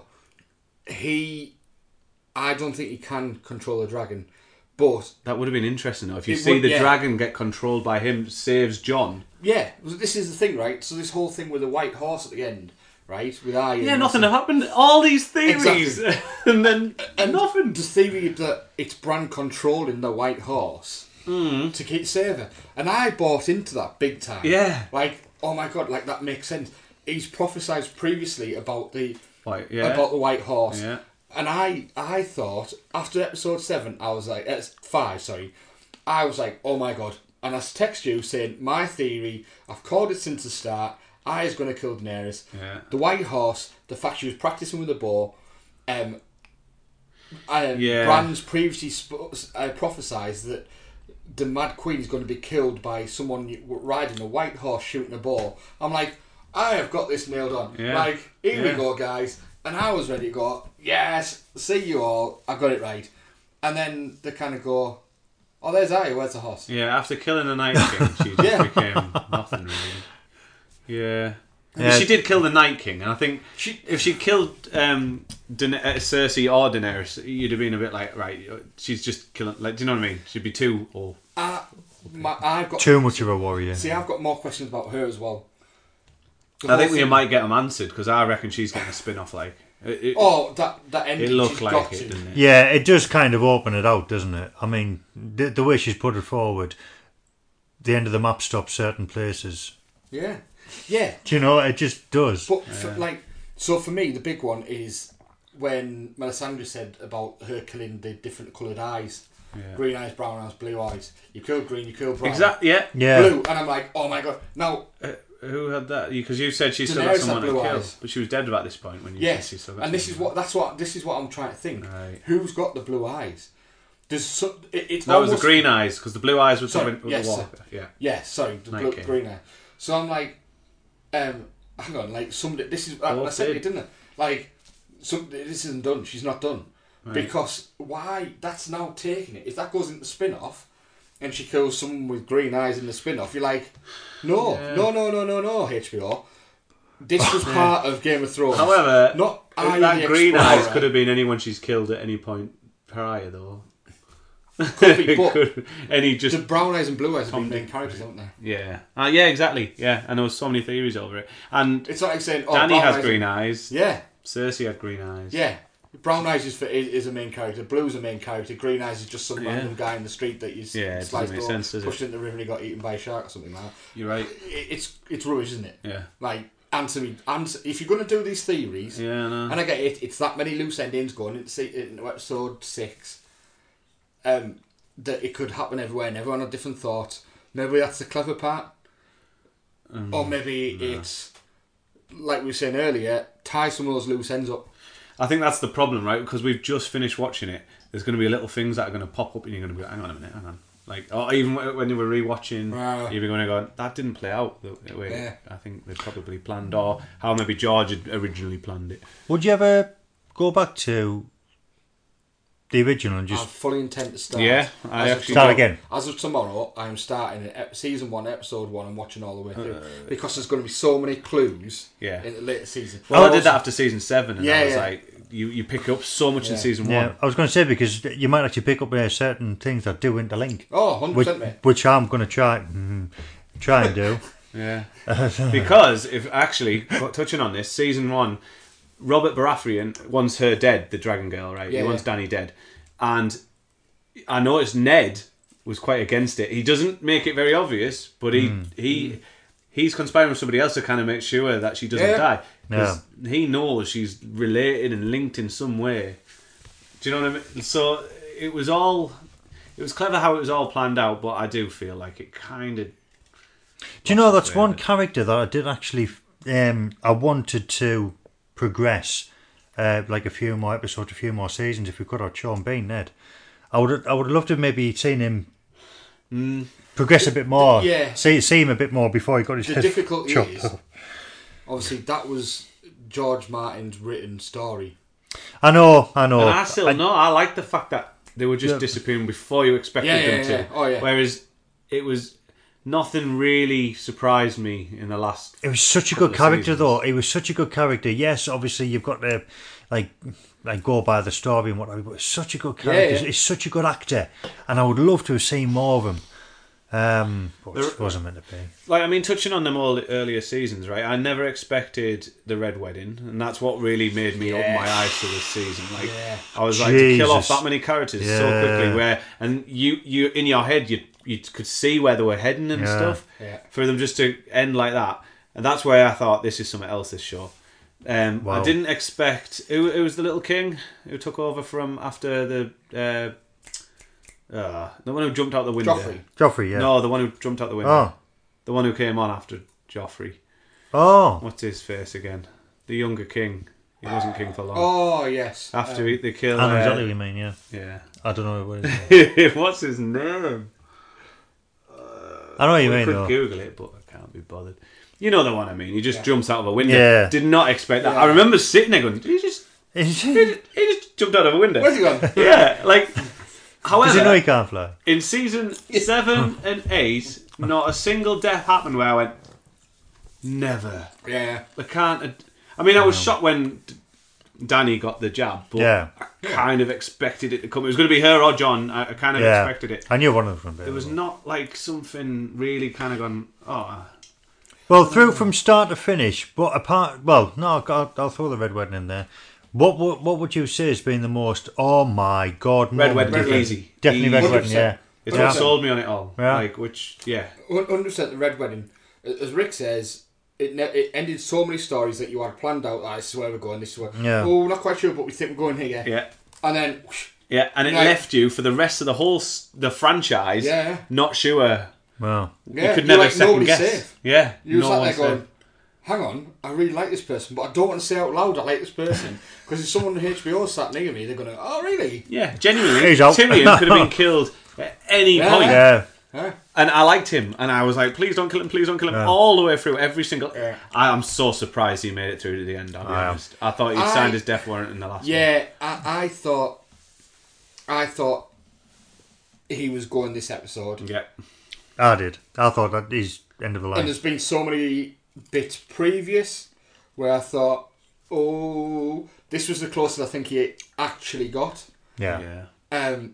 He. I don't think he can control a dragon. But, That would have been interesting though. If you It see would- the yeah. dragon get controlled by him, saves Jon. yeah, this is the thing, right? So, this whole thing with the white horse at the end, right? With Arya. Yeah, and nothing this- happened. All these theories, and then And nothing. The theory that it's Bran controlling the white horse to keep save her. And I bought into that big time. Yeah. Like, oh my god, like that makes sense. He's prophesied previously about the Like, yeah. about the white horse. Yeah. And I I thought after episode seven I was like uh, five, sorry. I was like, oh my god. And I text you saying, my theory, I've called it since the start, Arya's gonna kill Daenerys. Yeah. The white horse, the fact she was practicing with a bow, um um, Yeah. Bran's previously sp- uh, prophesied that the Mad Queen is going to be killed by someone riding a white horse shooting a bow. I'm like, I have got this nailed on. Yeah. Like, here Yeah. we go, guys. And I was ready to go, yes, see you all, I got it right. And then they kind of go, oh, there's Arya, where's the horse? Yeah, after killing the Night King, she just Yeah. became nothing really. Yeah. Yeah. She did kill the Night King, and I think She- if she killed um, Daener- uh, Cersei or Daenerys, you'd have been a bit like, right, she's just killing. Like, do you know what I mean? She'd be too. Or Uh, my, I've got Too much of a warrior. See, I've got more questions about her as well. The I think whole we thing- might get them answered because I reckon she's getting a spin off. Like, it, it, Oh, that that ending. it looked she's like got it, to. didn't it? Yeah, it does kind of open it out, doesn't it? I mean, the, the way she's put it forward, the end of the map stops certain places. Yeah, yeah. Do you know, it just does. But for, like, so for me, the big one is when Melisandre said about her killing the different coloured eyes, Yeah. green eyes, brown eyes, blue eyes. You kill green, you kill brown. Exactly. Yeah. Yeah. Blue, and I'm like, oh my god. Now, Uh, who had that? Because you said she still Daenerys had had someone to blue kill, eyes. but she was dead at this point when you yes, said she still got and this is someone. what that's what this is what I'm trying to think. Right. Who's got the blue eyes? There's so, it, it's That was almost, the green eyes because the blue eyes were Sorry, the, with yes, the sir. walker. Yeah. Yeah, sorry, the Night blue, King. green eye. So I'm like, um, hang on, like somebody. This is I, Oh, I said did. it, didn't I? Like, some this isn't done. She's not done Right. because why? That's now taking it. If that goes into the spin-off, and she kills someone with green eyes in the spin-off, you're like, no, Yeah. no, no, no, no, no, H B O. This was part of Game of Thrones. However, not Arya that the green Explorer. eyes could have been anyone she's killed at any point prior, though. Could be, but Could- any just the brown eyes and blue eyes have been Tom, main Dick, characters, haven't they? yeah, uh, yeah, exactly, yeah. And there was so many theories over it. And It's not like saying, oh, Dany brown has eyes green are- eyes. Yeah. Cersei had green eyes. Yeah, brown eyes is, for, is is a main character. Blue's a main character. Green eyes is just some Yeah. random guy in the street that you s- Yeah, it doesn't sliced make or sense, does it? pushed into the river and he got eaten by a shark or something like that. You're right. It, it's it's rubbish, isn't it? Yeah. Like answer me, answer if you're going to do these theories. Yeah, no. And I get it. It's that many loose endings going into, se- into episode six. Um, that it could happen everywhere and everyone had different thoughts. Maybe that's the clever part, Mm, or maybe it's like we were saying earlier, tie some of those loose ends up. I think that's the problem, right? Because we've just finished watching it. There's going to be little things that are going to pop up, and you're going to be like, hang on a minute, hang on. Like, or even when you were rewatching, Wow. you're going to go, that didn't play out the way Yeah. I think they probably planned, or how maybe George had originally planned it. Would you ever go back to the original and I just fully intend to start. Yeah, I As of actually start tomorrow- again? As of tomorrow, I am starting at season one, episode one, and watching all the way through Uh, because there's going to be so many clues Yeah. in the later season. Well, I Also- did that after season seven, and Yeah, I was yeah. like, you, you pick up so much in Yeah. season Yeah, one. I was going to say because you might actually pick up uh, certain things that do interlink, Oh, one hundred which, percent, mate. which I'm going to try mm, try and do. Yeah. Because, if actually, touching on this, season one, Robert Baratheon wants her dead, the Dragon Girl, right? Yeah, he wants yeah. Dany dead. And I noticed Ned was quite against it. He doesn't make it very obvious, but he he he's conspiring with somebody else to kind of make sure that she doesn't Yeah. die. Because he knows she's related and linked in some way. Do you know what I mean? So it was all... It was clever how it was all planned out, but I do feel like it kind of... Do you know that's Yeah. one character that I did actually um, I wanted to progress uh, like a few more episodes, a few more seasons if we could have Sean Bean, Ned. I would I would have loved to have maybe seen him progress a bit more. Yeah. See see him a bit more before he got his The head difficulty chopped is, off. obviously, that was George Martin's written story. I know, I know. And I still I- know. I like the fact that they were just Yeah. disappearing before you expected Yeah, them yeah, to. yeah. Oh, yeah. Whereas it was nothing really surprised me in the last. It was such a couple good of character, seasons. though. It was such a good character. Yes, obviously you've got to like like go by the story and whatever. But it's such a good character. Yeah, yeah. He's such a good actor, and I would love to have seen more of him. Um, but it There- just wasn't meant to be. Like I mean, touching on them all the earlier seasons, right? I never expected the Red Wedding, and that's what really made me open my eyes to this season. Like Yeah. I was like to kill off Jesus. that many characters so Yeah. quickly, where and you you in your head you you could see where they were heading and Yeah. stuff. Yeah. For them just to end like that, and that's where I thought this is something else. This show. Um, I Wow. didn't expect. Who, who was the little king who took over from after the uh, uh, the one who jumped out the window? Joffrey. Joffrey, yeah. No, the one who jumped out the window. Oh, The one who came on after Joffrey. oh, What's his face again? The younger king. He wasn't king for long. Oh, yes. After Um, he, they killed. I know uh, exactly what you mean. Yeah, Yeah. I don't know what it is. What's his name? I know what you I mean, could though. Google it, but I can't be bothered. You know the one I mean. He just Yeah. jumps out of a window. Yeah. Did not expect that. Yeah. I remember sitting there going, did he just, Is he he- just, he just jumped out of a window? Where's he gone? Yeah, like. However, Does he know he can't fly? in season seven and eight, not a single death happened where I went, never. Yeah. I can't. I mean, I was shocked when D- Danny got the jab, but Yeah. I kind of expected it to come. It was going to be her or John. I, I kind of Yeah, expected it. I knew one of them. There was not like something really kind of gone. Oh, Well, through from start to finish, but apart, well, no, I'll, I'll throw the Red Wedding in there. What, what what would you say has been the most? Oh my God! Red moment? Wedding, Red easy, Definitely Easy. Red one hundred Wedding. Yeah, percent. It's Yeah. what sold me on it all. Yeah. Like which, yeah, one hundred percent the Red Wedding. As Rick says, it ne- it ended so many stories that you had planned out. Like, this is where we're going. This is where. Yeah. Oh, we're not quite sure, but we think we're going here. yeah, And then, whoosh, yeah, and it Right. left you for the rest of the whole s- the franchise. Yeah. not sure. well, yeah, you could you're never like, second nobody's guess. safe. Yeah, You was no sat one's there going, safe. hang on, I really like this person, but I don't want to say out loud I like this person. Because if someone on H B O sat near me, they're going to, oh, really? Yeah, genuinely, He's out. Tyrion could have been killed at any Yeah. point. yeah, Huh? And I liked him, and I was like, please don't kill him, please don't kill him, Yeah. all the way through, every single... Yeah. I am so surprised he made it through to the end, I'll be I am. honest. I thought he'd I- signed his death warrant in the last one. Yeah, I, I thought, I thought he was going this episode. Yeah. I did. I thought that he's end of the And line. there's been so many bits previous where I thought, oh, this was the closest I think he actually got. Yeah. Yeah. Um,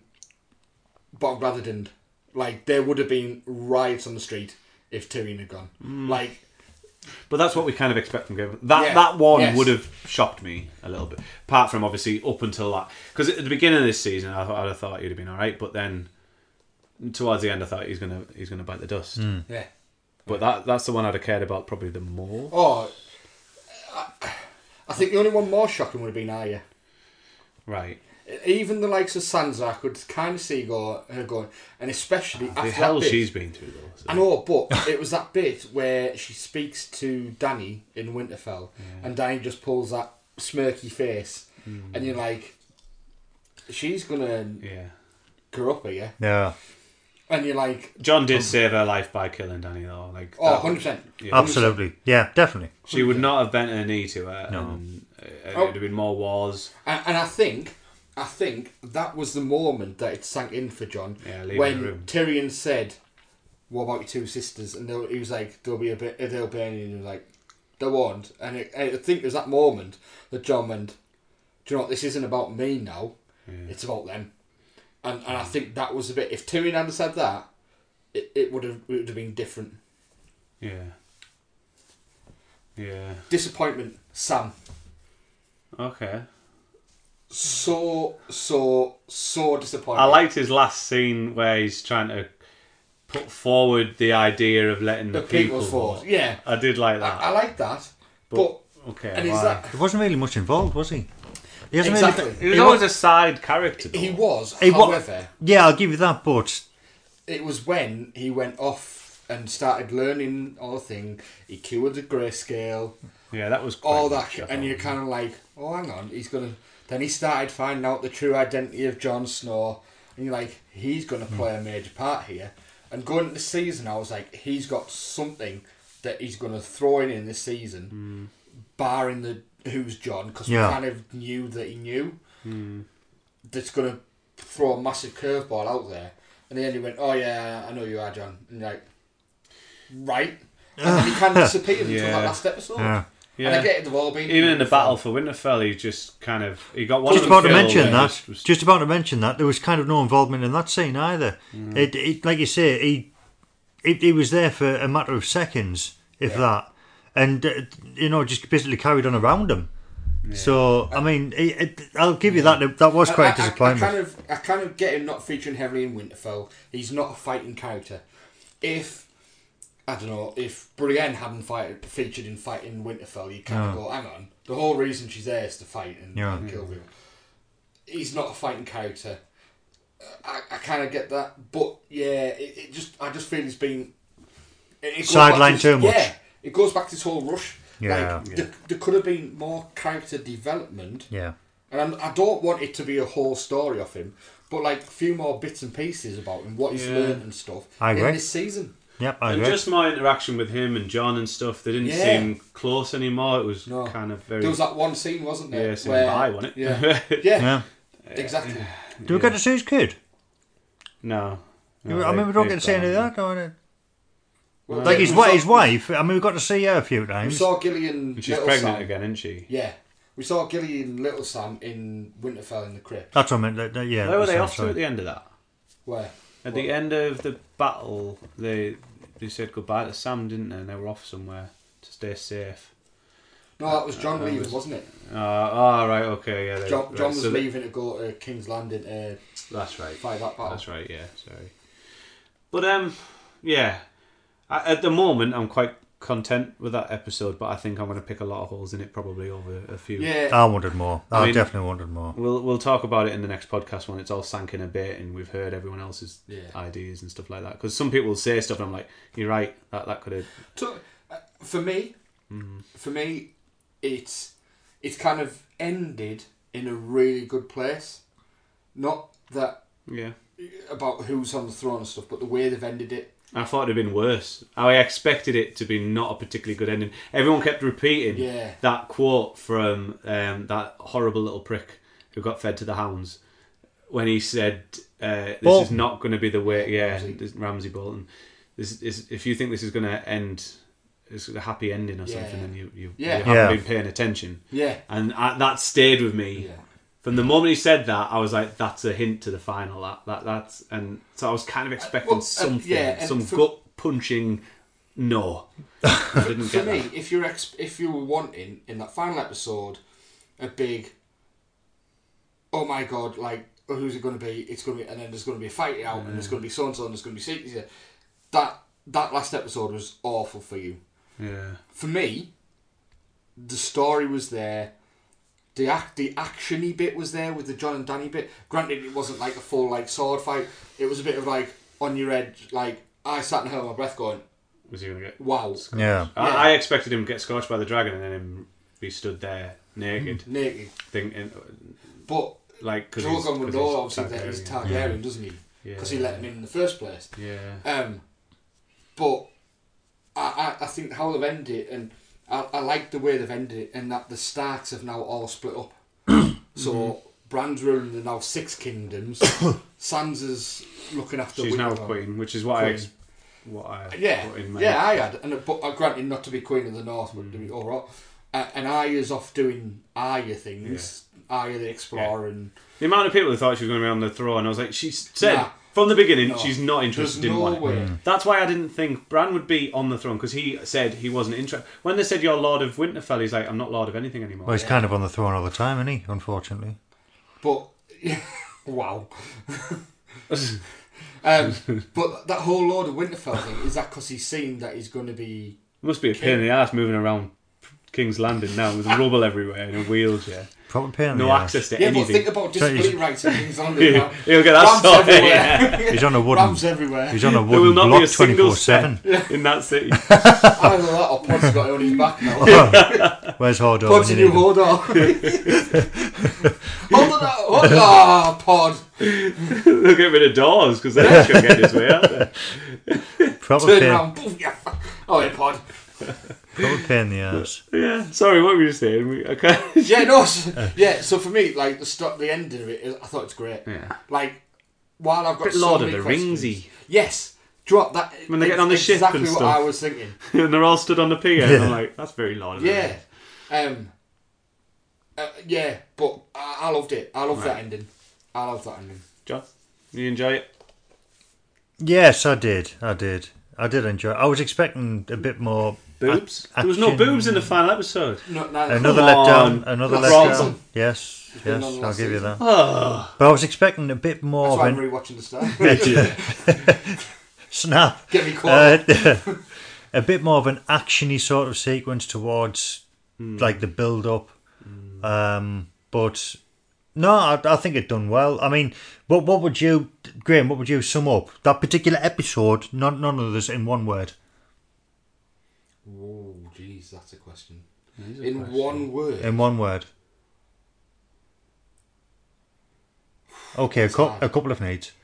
but I'm glad they didn't. Like, there would have been riots on the street if Tyrion had gone. Like, But that's what we kind of expect from Game. That Yeah, that one yes. would have shocked me a little bit. Apart from obviously up until that, because at the beginning of this season, I thought I'd have thought he'd have been all right, but then towards the end, I thought he's gonna he's gonna bite the dust. yeah. But that that's the one I'd have cared about probably the more. Oh, I, I think the only one more shocking would have been Arya. Right. even the likes of Sansa, I could kind of see go, her going, and especially The after hell that bit, she's been through, though. So. I know, but it was that bit where she speaks to Dany in Winterfell, Yeah. and Dany just pulls that smirky face, Mm. and you're like, she's gonna Yeah. grow up here, Yeah, and you're like, John did save her life by killing Dany, though. Like, oh, that- one hundred percent. yeah. absolutely. Yeah, definitely. She would not have bent her knee to her, No. and uh, it Oh. would have been more wars. And, and I think, I think that was the moment that it sank in for John Yeah, leaving when the room. Tyrion said, "What about your two sisters?" And they- he was like, "There'll be a bit, they'll be," and he was like, "There won't." And it, I think it was that moment that John went, "Do you know what? This isn't about me now. Yeah. It's about them." And and I think that was a bit. If Tyrion hadn't said that, it, it would have it would have been different. Yeah. Yeah. Disappointment, Sam. Okay. So so so disappointed. I liked his last scene where he's trying to put forward the idea of letting the, the people people's vote. force. Yeah, I did like that. I, I like that. But- But, okay. and is why? that There wasn't really much involved, was he? He hasn't exactly? really. He was he always wa- a side character. Though. He was. He wa- However, Yeah, I'll give you that, but it was when he went off and started learning all the thing. He cured the grayscale, Yeah, that was quite all good, that, I sh- and thought. you're kind of like, oh, hang on, he's gonna. Then he started finding out the true identity of Jon Snow, and you're like, he's gonna play a major part here. And going into the season, I was like, he's got something that he's gonna throw in in this season, barring the who's Jon, because Yeah. we kind of knew that he knew. Mm. That's gonna throw a massive curveball out there. And then he went, "Oh yeah, I know you are, John." And you're like, right. And then he kind of disappeared until Yeah. that last episode. yeah. Yeah. And I get it, they've all been Even in the Winterfell. battle for Winterfell, he just kind of he got one Just of them about to killed mention and that. just was- Just about to mention that there was kind of no involvement in that scene either. Mm. It, it, like you say, he, he, he was there for a matter of seconds, if Yeah. that, and uh, you know, just basically carried on around him. So I mean, it, it, I'll give you that. That was quite I, a I- disappointment. I, kind of, I kind of get him not featuring heavily in Winterfell. He's not a fighting character. If I don't know, if Brienne hadn't fight, featured in fighting Winterfell, you kind of No. go, hang on. The whole reason she's there is to fight and, Yeah. and kill people. He's not a fighting character. I, I kind of get that, but yeah, it, it just I just feel it's been it, it goes back Sidelined to- too much. Yeah, it goes back to this whole rush. Yeah. like, Yeah. There, there could have been more character development. Yeah, And I'm, I don't want it to be a whole story of him, but like a few more bits and pieces about him, what he's Yeah. learned and stuff I in agree. this season. yep, I and agree. just my interaction with him and John and stuff. They didn't Yeah. seem close anymore. It was No. kind of very There was that one scene, wasn't there? yeah, saying bye, wasn't it? Yeah, yeah, yeah. exactly. Do we get to see his kid? No. No, I mean, they- we don't they've get to see gone any of on. that. Don't we? Well, Like yeah, his we wife, saw- his wife. I mean, we got to see her a few We times. saw Gillian. And she's Little pregnant Sam. again, isn't she? Yeah, we saw Gillian Little Sam in Winterfell in the crypt. That's what I meant. that- that- yeah, Where were that they sounds off to at right. the end of that? Where? At the end of the battle, they they said goodbye to Sam, didn't they? And they were off somewhere to stay safe. No, that was John Uh, leaving, was- wasn't it? Uh, oh, right, okay, yeah. They, John, right, John was so they- leaving to go to King's Landing to That's right. fight that battle. That's right, yeah, sorry. But, um, yeah. I, at the moment, I'm quite content with that episode, but I think I'm going to pick a lot of holes in it probably over a few. Yeah, I wanted more. I, I mean- definitely wanted more. We'll we'll talk about it in the next podcast when it's all sank in a bit and we've heard everyone else's Yeah. ideas and stuff like that. Because some people will say stuff and I'm like, you're right, that, that could have... So, uh, for me, Mm, for me, it's it's kind of ended in a really good place. Not that yeah. about who's on the throne and stuff, but the way they've ended it. I thought it'd been worse. I expected it to be not a particularly good ending. Everyone kept repeating Yeah. that quote from um, that horrible little prick who got fed to the hounds when he said, uh, "This Bolton. is not going to be the way." Yeah, Ramsay. this- Ramsay Bolton. This is if you think this is going to end, it's a happy ending or Yeah. something, then you you, Yeah. you haven't Yeah. been paying attention. Yeah, And I, that stayed with me. yeah, From the moment he said that, I was like, "That's a hint to the final." That that that's and so I was kind of expecting well, uh, something, yeah, and some for- gut punching. No, I didn't for get me, that. if you're ex- if you were wanting in that final episode a big, oh my god, like oh, who's it going to be? It's going to be, and then there's going to be a fight out, and there's going to be so and so, and there's going to be secrets. That that last episode was awful for you. Yeah, For me, the story was there. The act, the actiony bit was there with the John and Danny bit. Granted, it wasn't like a full like sword fight. It was a bit of like on your edge. Like I sat and held my breath, going, Was he going to get... "Wow!" Yeah. I, Yeah. I expected him to get scorched by the dragon and then him be stood there naked. Naked, Thinking, but like, because Drogon would know obviously that he's Targaryen. Targaryen, doesn't he? Yeah. Because he let him in in the first place. Yeah. Um, but I, I, I think how they've ended it, and I, I like the way they've ended it, and that the Starks have now all split up. So Bran's ruling the now six kingdoms. Sansa's looking after. She's now Winterfell. queen, which is what I Queen. ex- what I Yeah, put in my yeah, I had, and but uh, granted not to be queen of the north, but to Mm. be all right. Uh, and Arya's off doing Arya things. Arya the explorer, and The amount of people who thought she was going to be on the throne, I was like, she said Nah. from the beginning No. she's not interested, There's didn't no want it. way. That's why I didn't think Bran would be on the throne, because he said he wasn't interested. When they said you're Lord of Winterfell, he's like, I'm not Lord of anything anymore. Well, he's kind of on the throne all the time, isn't he? Unfortunately. But wow. um, but that whole Lord of Winterfell thing, is that because he's seen that he's going to be It must be a pain in the ass moving around King's Landing now with rubble everywhere in a wheelchair. Proper pain in No the arse. access to yeah. But anything. think about disability rights and things on there now. He'll get that Ramps sorted. everywhere. Yeah. He's on a wooden. Rams everywhere. He's on a There will wooden not be block a single twenty-four seven. step in that city. Either that or Pod's got it on his back now. Where's Hodor? Pod's a when you new need him? Hodor. Hold on, hold on, ah, Pod. They'll get rid of doors because they're not going to get his way out there. Proper Turn pain, around. Boom, yeah. Oh, yeah, Pod. proper pain in the arse. Yeah. Sorry, what were you saying? We, okay. Yeah, no, so, yeah. So for me, like the start, the ending of it, is, I thought it's great. Yeah. Like, while I've got Bit so Lord of many the questions, Ringsy. yes, drop that. When they're getting on the it's ship exactly and what stuff. I was thinking. And they're all stood on the pier. And I'm like, that's very Lord of the Yeah, Rings. um, uh, yeah, but I, I loved it. I love Right. that ending. I love that ending. John, you enjoy it? Yes, I did. I did. I did enjoy it. I was expecting a bit more. Boobs? ac- There was no action. boobs in the final episode. No, no, Another Come on. letdown. Another Last letdown. season. Yes, been yes, on I'll last give you season. that. Oh. But I was expecting a bit more That's of why I'm an rewatching the start. snap. Get me caught. Uh, a bit more of an actiony sort of sequence towards like the build up. Um, but no, I, I think it done well. I mean, what what would you, Graham? What would you sum up that particular episode? None none of this in one word. Oh, jeez, that's a question. That is a In question. one word. In one word. Okay, a, That's cou- hard. a couple of needs.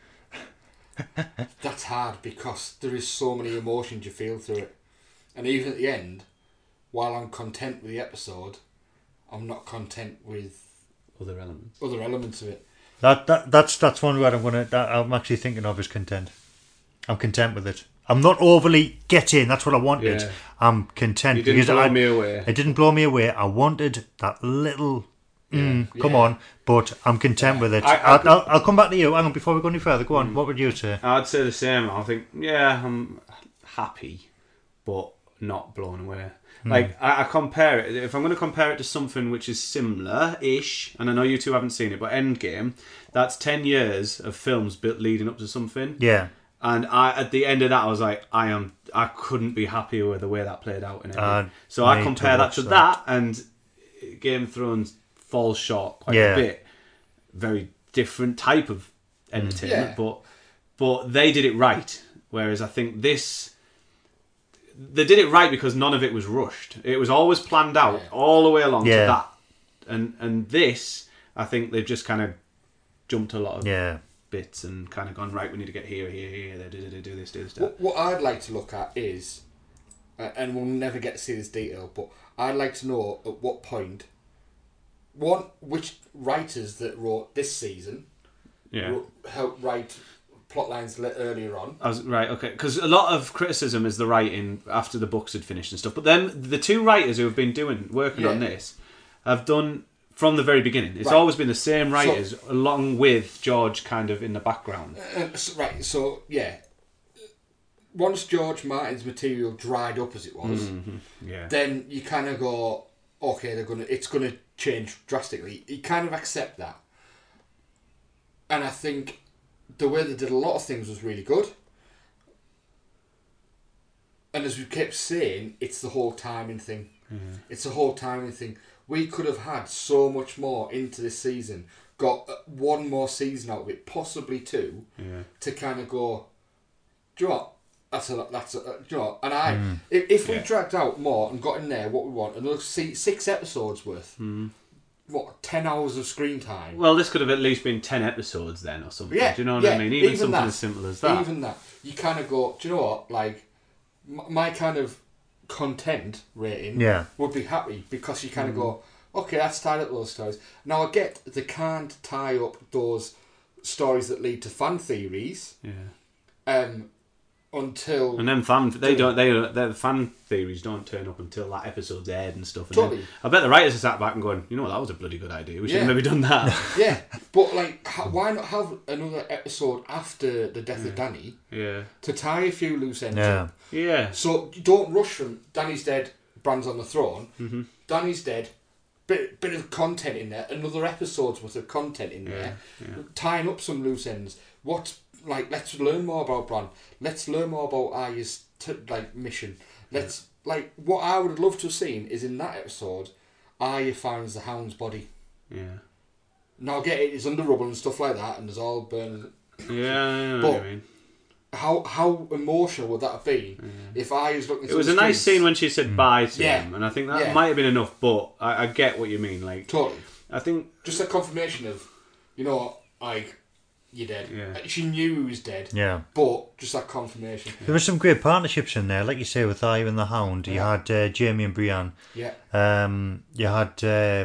That's hard because there is so many emotions you feel through it. And even at the end, while I'm content with the episode, I'm not content with Other elements. other elements of it. That that that's that's one word I'm gonna. That I'm actually thinking of is content. I'm content with it. I'm not overly getting. That's what I wanted. Yeah. I'm content You didn't because blow I, me away. it didn't blow me away. I wanted that little. Mm, Come Yeah. on, but I'm content Yeah. with it. I- I I, could- will I'll come back to you. Hang on, before we go any further. Go on. What would you say? I'd say the same. I think, yeah, I'm happy, but not blown away. Like, I, I compare it, if I'm going to compare it to something which is similar-ish, and I know you two haven't seen it, but Endgame, that's ten years of films built leading up to something. Yeah, And I, at the end of that, I was like, I am, I couldn't be happier with the way that played out. And Uh, so I need compare to that watch to that. that, and Game of Thrones falls short quite Yeah. a bit. Very different type of entertainment, Yeah. but but they did it right. Whereas I think this, they did it right because none of it was rushed. It was always planned out Yeah. all the way along Yeah. to that. And and this, I think they've just kind of jumped a lot of yeah. bits and kind of gone, right, we need to get here, here, here, there, do, do, do this, do this, do What, that. what I'd like to look at is, uh, and we'll never get to see this detail, but I'd like to know at what point, one, which writers that wrote this season Yeah. wrote, helped write plot lines li- earlier on. I was, right, okay. Because a lot of criticism is the writing after the books had finished and stuff. But then the two writers who have been doing working on Yeah. this have done from the very beginning. It's Right. always been the same writers, along with George kind of in the background. Uh, so- right, so yeah, once George Martin's material dried up as it was, Yeah. then you kind of go, okay, they're gonna, it's gonna change drastically. You kind of accept that, and I think the way they did a lot of things was really good. And as we kept saying, it's the whole timing thing. It's the whole timing thing. we could have had so much more into this season, got one more season out of it, possibly two, yeah. to kind of go, do you know what? That's a, that's a, do you know what? And I, Mm. if, if we Yeah. dragged out more and got in there what we want, another see, six episodes worth, Mm. what, ten hours of screen time? Well, this could have at least been ten episodes then, or something. Yeah, Do you know what yeah, I mean? Even, even something that. as simple as that. Even that. You kind of go, do you know what? Like, m- my kind of content rating Yeah. would be happy because you kind of Mm. go, okay, that's tied up those stories. Now, I get they can't tie up those stories that lead to fan theories Yeah. um, until... And then fan, they Do don't. They their fan theories don't turn up until that episode's aired and stuff. And then- Totally. I bet the writers have sat back and going, you know what, that was a bloody good idea. We should Yeah. have maybe done that. Yeah, but like, ha- why not have another episode after the death of Danny yeah. to tie a few loose ends Yeah. up? Yeah. So you don't rush from Danny's dead, Bran's on the throne. Mm-hmm. Danny's dead, bit bit of content in there, another episode's worth of content in there, yeah. tying up some loose ends. What like let's learn more about Bran. Let's learn more about Arya's t- like mission. Let's like what I would love to have seen is in that episode, Arya finds the Hound's body. Yeah. Now I get it, it's under rubble and stuff like that, and there's all burning. Yeah. I know But what you mean. How how emotional would that have been if I was looking? It was a the nice screens? scene when she said bye to Yeah. him, and I think that Yeah. might have been enough. But I, I get what you mean. Like, Totally. I think Just a confirmation of, you know, like, you're dead. Yeah. She knew he was dead, Yeah. but just that confirmation. There were some great partnerships in there, like you say, with Arya and the Hound. You Yeah. had uh, Jamie and Brienne. Yeah. Um, you had uh,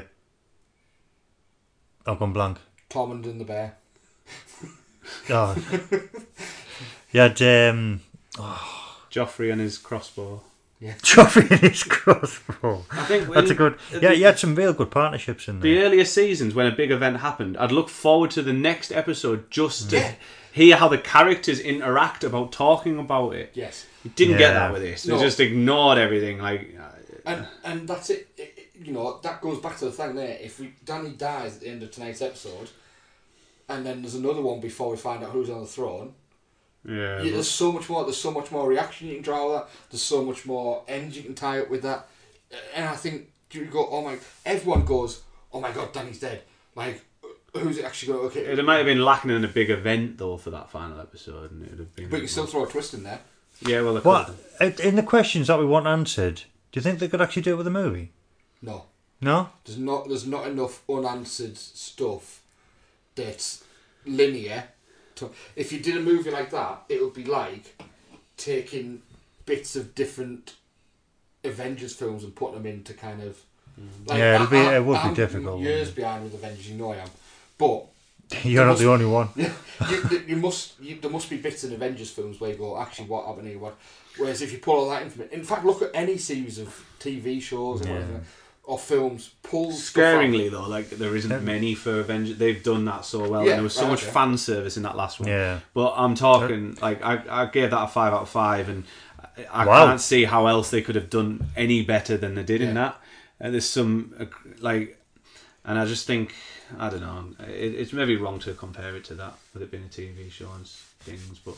I've gone blank. Tormund and the bear. Oh. You had um, Joffrey and his crossbow. Joffrey and his crossbow. I think That's a when- good. Yeah, you had some real good partnerships in The there. earlier seasons, when a big event happened, I'd look forward to the next episode just to Yeah. hear how the characters interact about talking about it. Yes. You didn't get Yeah. that with this. No. They just ignored everything. Like, uh, And and that's it. It- it- You know, that goes back to the thing there. If we, Danny dies at the end of tonight's episode, and then there's another one before we find out who's on the throne, yeah, you, there's so much more. There's so much more reaction you can draw with that. There's so much more end you can tie up with that. And I think you go, oh my! Everyone goes, oh my god, Danny's dead. Like, who's it actually going? Okay, it might have been lacking in a big event though for that final episode, and it would have been. but you can still throw a twist in there. Yeah, well, they could What have done. in the questions that we want answered? Do you think they could actually do it with a movie? No, No. there's not. There's not enough unanswered stuff that's linear. To, if you did a movie like that, it would be like taking bits of different Avengers films and putting them into kind of. Like, Yeah, it'll be- I- it would be I'm difficult, Years wouldn't behind with Avengers, you know I am, but. You're not must- the only one. you, you, you must. You, there must be bits in Avengers films where you go, actually, what happened here? What? Whereas if you pull all that information, in fact, look at any series of T V shows or Yeah. whatever, or films, pull stuff out. Scaringly though, like there isn't many for Avengers. They've done that so well, Yeah, and there was so right, much okay. fan service in that last one. Yeah. But I'm talking like I, I gave that a five out of five, and I, I Wow. can't see how else they could have done any better than they did in Yeah. that. And there's some uh, like, and I just think I don't know. It, it's maybe wrong to compare it to that with it being a T V show and things, but.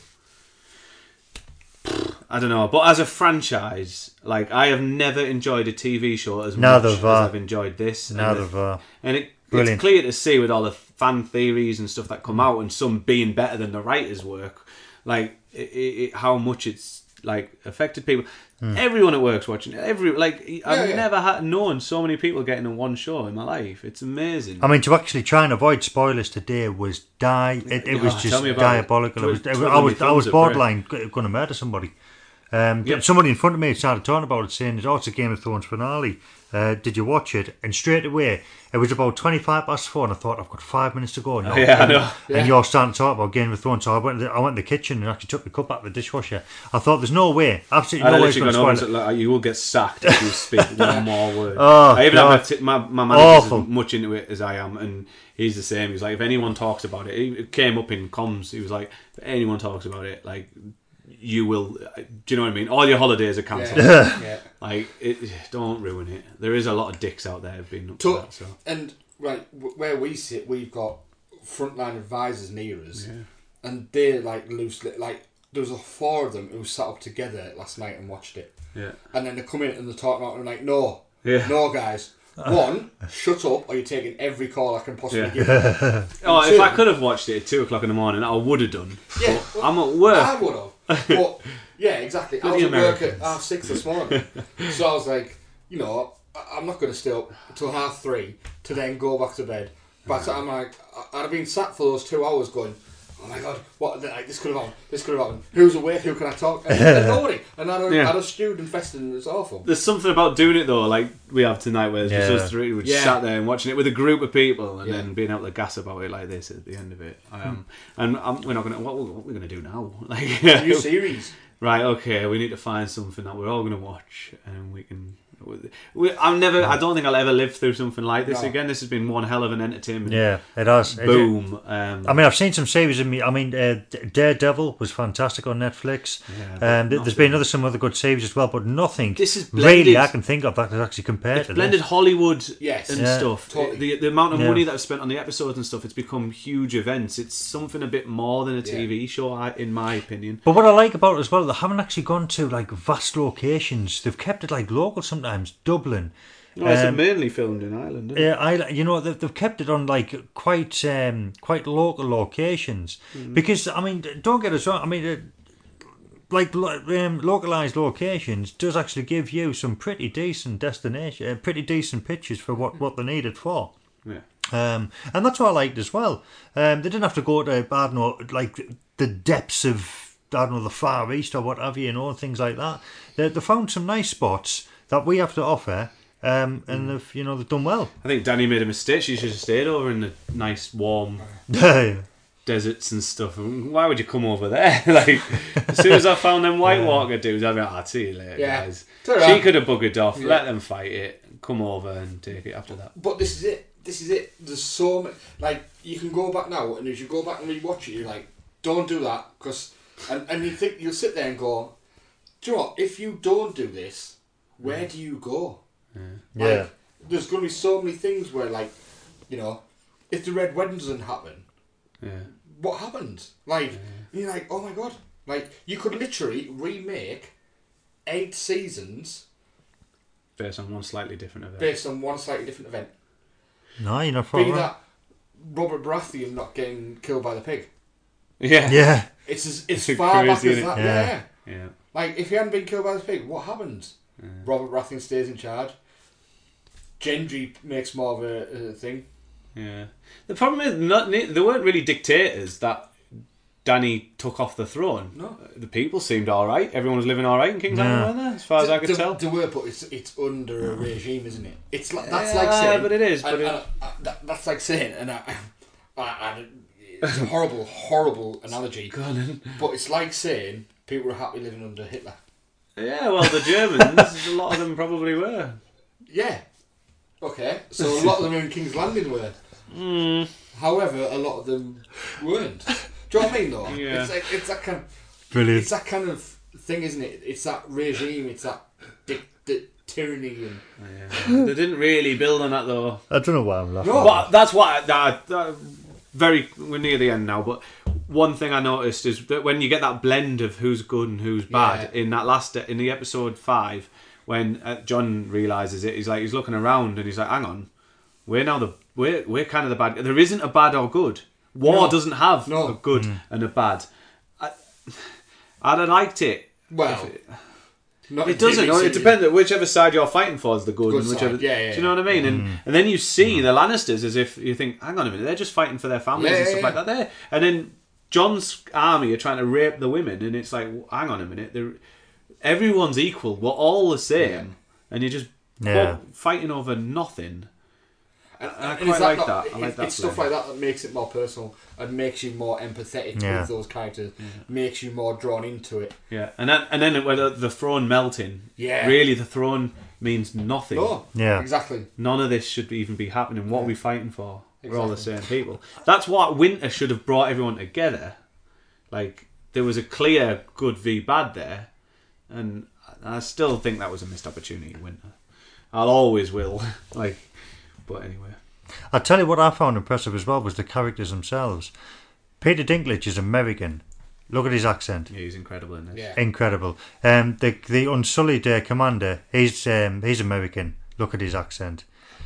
I don't know, but as a franchise, like I have never enjoyed a T V show as Neither much have as I. I've enjoyed this. And Neither the- of uh, and it, Brilliant. it's clear to see with all the fan theories and stuff that come out, and some being better than the writers' work, like it, it, how much it's like affected people. Everyone at work's watching it. Every like I've yeah. never had known so many people getting in one show in my life. It's amazing. I mean, to actually try and avoid spoilers today was die. It, it was Oh, just tell me about diabolical. it. It was, Twi- it was- twiddling I was, my I was thumbs at borderline going to murder somebody. Um, Yep. Somebody in front of me started talking about it, saying, "Oh, it's a Game of Thrones finale. Uh, did you watch it?" And straight away, it was about twenty-five past four, and I thought, "I've got five minutes to go now." Yeah, I know. Yeah. And you're starting to talk about Game of Thrones, so I went. I went in the kitchen and actually took the cup out of the dishwasher. I thought, "There's no way, absolutely I'd no way it's literally going to gone over spoil and it." said, like, you will get sacked if you speak one more word. Oh, I even God. have my, t- my, my manager's Awful. as much into it as I am, and he's the same. He's like, if anyone talks about it, it came up in comms, he was like, if anyone talks about it, like, you will, do you know what I mean? All your holidays are cancelled. Yeah. yeah. Like, it, don't ruin it. There is a lot of dicks out there who've been up to To- that, so. And right w- where we sit, we've got frontline advisors near us, Yeah. and they're like loosely like there was a four of them who sat up together last night and watched it, Yeah. and then they come in and they're talking about it and like, no, Yeah. no guys, One, shut up, or you're taking every call I can possibly Yeah. give you. Oh, two, if I could have watched it at two o'clock in the morning, I would have done. Yeah, But I'm at work. I would have. But, yeah, exactly. I was Bloody at work at Americans. half six this morning. So I was like, you know, I- I'm not going to stay up until half three to then go back to bed. But I'm like, I- I'd have been sat for those two hours going, oh my god, what? Like, this could have happened. This could have happened. Who's awake? Who can I talk? And, and nobody. And I'd have, Yeah. I'd have stewed and festered, and it was awful. There's something about doing it though, like we have tonight, where it's just Yeah. us three, we Yeah. sat there and watching it with a group of people, and Yeah. then being able to gas about it like this at the end of it. Um, and um, we're not gonna. What, what we're gonna do now? Like, New series. right? Okay, we need to find something that we're all gonna watch, and we can. We, I'm never. I don't think I'll ever live through something like this No. again. This has been one hell of an entertainment. Yeah, it has. It- Boom. Um, I mean, I've seen some series in me. I mean, uh, Daredevil was fantastic on Netflix. Yeah, but um, th- there's nothing- been other some other good series as well, but nothing This is blended- really I can think of that could actually compare It's to blended this. Hollywood Yes. and Yeah. stuff. Totally. The the amount of Yeah. money that I've spent on the episodes and stuff, it's become huge events. It's something a bit more than a T V show, I- in my opinion. But what I like about it as well, they haven't actually gone to like vast locations. They've kept it like local sometimes. Dublin. Well, it's Um, mainly filmed in Ireland, isn't it? Yeah, I you know they've, they've kept it on like quite um, quite local locations because I mean don't get us wrong. I mean uh, like lo- um, localized locations does actually give you some pretty decent destination, uh, pretty decent pictures for what, what they need it for. Yeah. Um, and that's what I liked as well. Um, they didn't have to go to I don't know like the depths of I don't know the Far East or whatever, you know, things like that. They, they found some nice spots that we have to offer. Um, and they've, you know, they've done well. I think Danny made a mistake. She should have stayed over in the nice, warm Yeah, deserts and stuff. Why would you come over there? Like, as soon as I found them White Walker dudes, I'd be like, I'll see you later, Yeah. guys. It's all right. She could have buggered off, Yeah. let them fight it, come over and take it after that. But this is it. This is it. There's so many. Like, you can go back now, and as you go back and rewatch it, you're like, don't do that. Cause, and, and you think, you'll sit there and go, do you know what? If you don't do this, where do you go? yeah. Like, there's going to be so many things where, like, you know, if the Red Wedding doesn't happen, Yeah. what happens? Like, and you're like, oh my god. Like, you could literally remake eight seasons Based on one slightly different event. based on one slightly different event. No, you're not Be far wrong. that Robert Baratheon not getting killed by the pig. Yeah. Yeah, It's as, it's It's far back crazy, as that. innit? Yeah. Yeah. Yeah. Like, if he hadn't been killed by the pig, what happens? Robert Baratheon stays in charge. Gendry makes more of a, a thing. Yeah. The problem is, not, they weren't really dictators that Danny took off the throne. No. The people seemed alright. Everyone was living alright in King's Landing, Yeah. weren't they? As far as I could the, tell. The word, but it's it's under a regime, isn't it? It's like that's Yeah, like saying, but it is, but and- it- and, uh, that, that's like saying, and I, I, I, it's a horrible, horrible analogy. Go on then. But it's like saying people were happy living under Hitler. Yeah, well, the Germans, a lot of them probably were. Yeah. Okay. So a lot of them in King's Landing were. Mm. However, a lot of them weren't. Do you know what I mean, though? Yeah. It's like, it's that kind. brilliant. It's that kind of thing, isn't it? It's that regime. It's that dic- di- tyranny and. Yeah. They didn't really build on that, though. I don't know why I'm laughing. No. But that's what that, that very we're near the end now. But one thing I noticed is that when you get that blend of who's good and who's bad Yeah. in that last in the episode five, when uh, John realizes it, he's like he's looking around and he's like, "Hang on, we're now the we're we're kind of the bad. There isn't a bad or good. War No. doesn't have No. a good and a bad." I, I'd have liked it. Well, if it, not it doesn't. T V No, it series. depends. Whichever side you're fighting for is the good, Good and whichever. side, yeah, yeah, do you know what I mean? And and then you see the Lannisters as if you think, hang on a minute, they're just fighting for their families Yeah, and yeah, stuff yeah. like that. There, and then John's army are trying to rape the women, and it's like, hang on a minute, they're, everyone's equal. We're all the same, and you're just Yeah. fighting over nothing. And, I and quite it's like not- that. I it- like that It's stuff blend. like that that makes it more personal and makes you more empathetic Yeah. with those characters. Makes you more drawn into it. Yeah, and then and then whether the throne melting. Yeah. Really, the throne means nothing. No. Yeah. Exactly. None of this should even be happening. What are we fighting for? We're all the Exactly. same people. That's what Winter should have brought everyone together. Like, there was a clear good v bad there, and I still think that was a missed opportunity, Winter. I'll always will. Like, but anyway. I'll tell you what I found impressive as well was the characters themselves. Peter Dinklage is American. Look at his accent. Yeah, he's incredible in this. Yeah. Incredible. Um, the the Unsullied uh, commander, he's um, he's American. Look at his accent.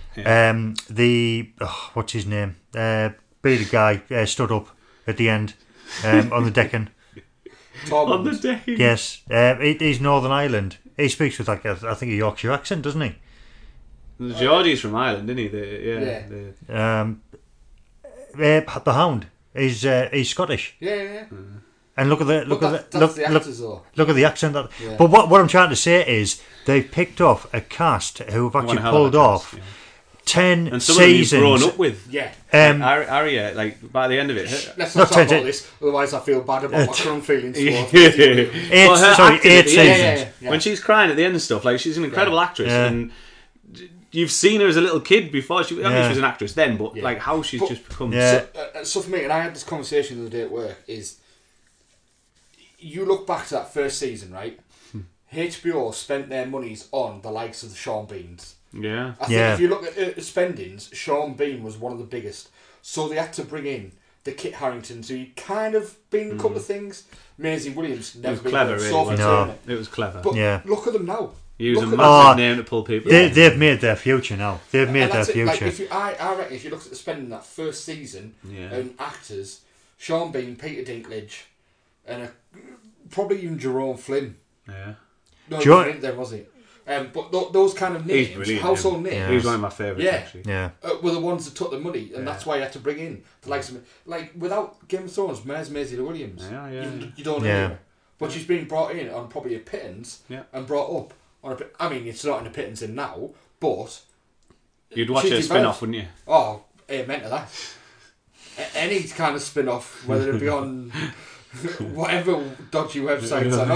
Yeah. Um, the oh, what's his name? Uh, bearded guy uh, stood up at the end um, on the Deccan. On the deck. Yes, uh, he, he's Northern Ireland. He speaks with like a, I think a Yorkshire accent, doesn't he? Geordie's from Ireland, isn't he? The, yeah. Yeah. The, Um, uh, the Hound. He's uh, he's Scottish. Yeah, yeah. yeah. And look at the look But at that, the that's look the look, actors, though. look at the accent. That, Yeah. But what what I'm trying to say is they've picked off a cast who have one actually hell of a pulled cast, off yeah. ten And some of them you've seasons. grown up with. Yeah. Um, Like, Ari- Arya, like by the end of it, her, Let's No, not talk ten- about this, otherwise I feel bad about my current feelings towards Yeah. it. Eight, Well, her sorry, acting eight at the seasons. end- Yeah, yeah, yeah. when she's crying at the end and stuff, like she's an incredible Yeah. actress, Yeah. and you've seen her as a little kid before. She, I mean, Yeah. she was an actress then, but Yeah. like how she's But- just become. Yeah. So, uh, so for me, and I had this conversation the other day at work, is you look back to that first season, right? H B O spent their monies on the likes of the Sean Beans. Yeah. I think Yeah. if you look at uh, spendings, Sean Bean was one of the biggest. So they had to bring in the Kit Haringtons, who kind of been a couple of things. Maisie Williams, never was been clever, good. really, Sophie wasn't No. Turner. It was clever. But Yeah. look at them now. He was a Look at massive Oh, name to pull people. They, in. they've made their future now. They've made And their that's it. Like, future. if you, I, I reckon if you look at the spending that first season Yeah. and actors, Sean Bean, Peter Dinklage, and a, probably even Jerome Flynn. Yeah. No, Jo- he wasn't there, was he? Um, but th- those kind of He's names, brilliant. household yeah. names, He was one of my favourites Yeah. actually. yeah. uh, were the ones that took the money, and Yeah. that's why you had to bring in the likes of like without Game of Thrones, Where's Maisie Williams? Yeah, yeah, you, yeah. you don't Yeah. hear her, but she's been brought in on probably a pittance Yeah. and brought up on a. pit- I mean, it's not in a pittance in now, but You'd watch she's a developed. spin off, wouldn't you? Oh, amen to that. A- Any kind of spin off, whether it be on whatever dodgy websites or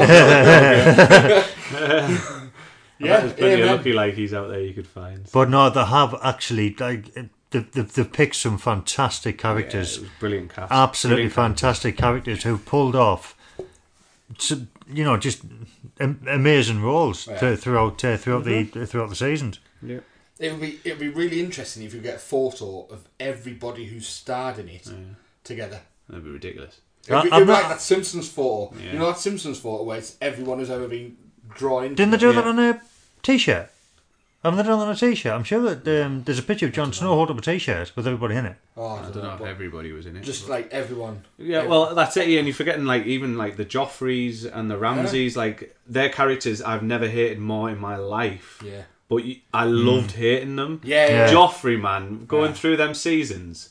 not. Yeah, yeah, there's plenty of amen. lucky like he's out there you could find. But no, they have actually like they've, they've, they've picked some fantastic Yeah, characters. it was brilliant cast. Absolutely Brilliant cast. fantastic characters who pulled off, some, you know, just am- amazing roles Yeah. th- throughout uh, throughout the throughout the seasons. Yeah. It would be it would be really interesting if you get a photo of everybody who starred in it Yeah. together. That'd be ridiculous. It'd be, I- I'm it'd be like not- that Simpsons photo. Yeah. You know that Simpsons photo where it's everyone who's ever been drawn into Didn't they it? do Yeah. that on a t-shirt? Haven't they done that on a t-shirt? I'm sure that um, there's a picture of Jon Snow holding up a t-shirt with everybody in it. Oh, I I don't, don't know know, if but everybody was in it. just but- like everyone. Yeah, well, that's it. Yeah, and you're forgetting like even like the Joffreys and the Ramsays, like their characters I've never hated more in my life. Yeah. But you, I loved hating them. Yeah, Yeah. Joffrey, man, going Yeah. through them seasons.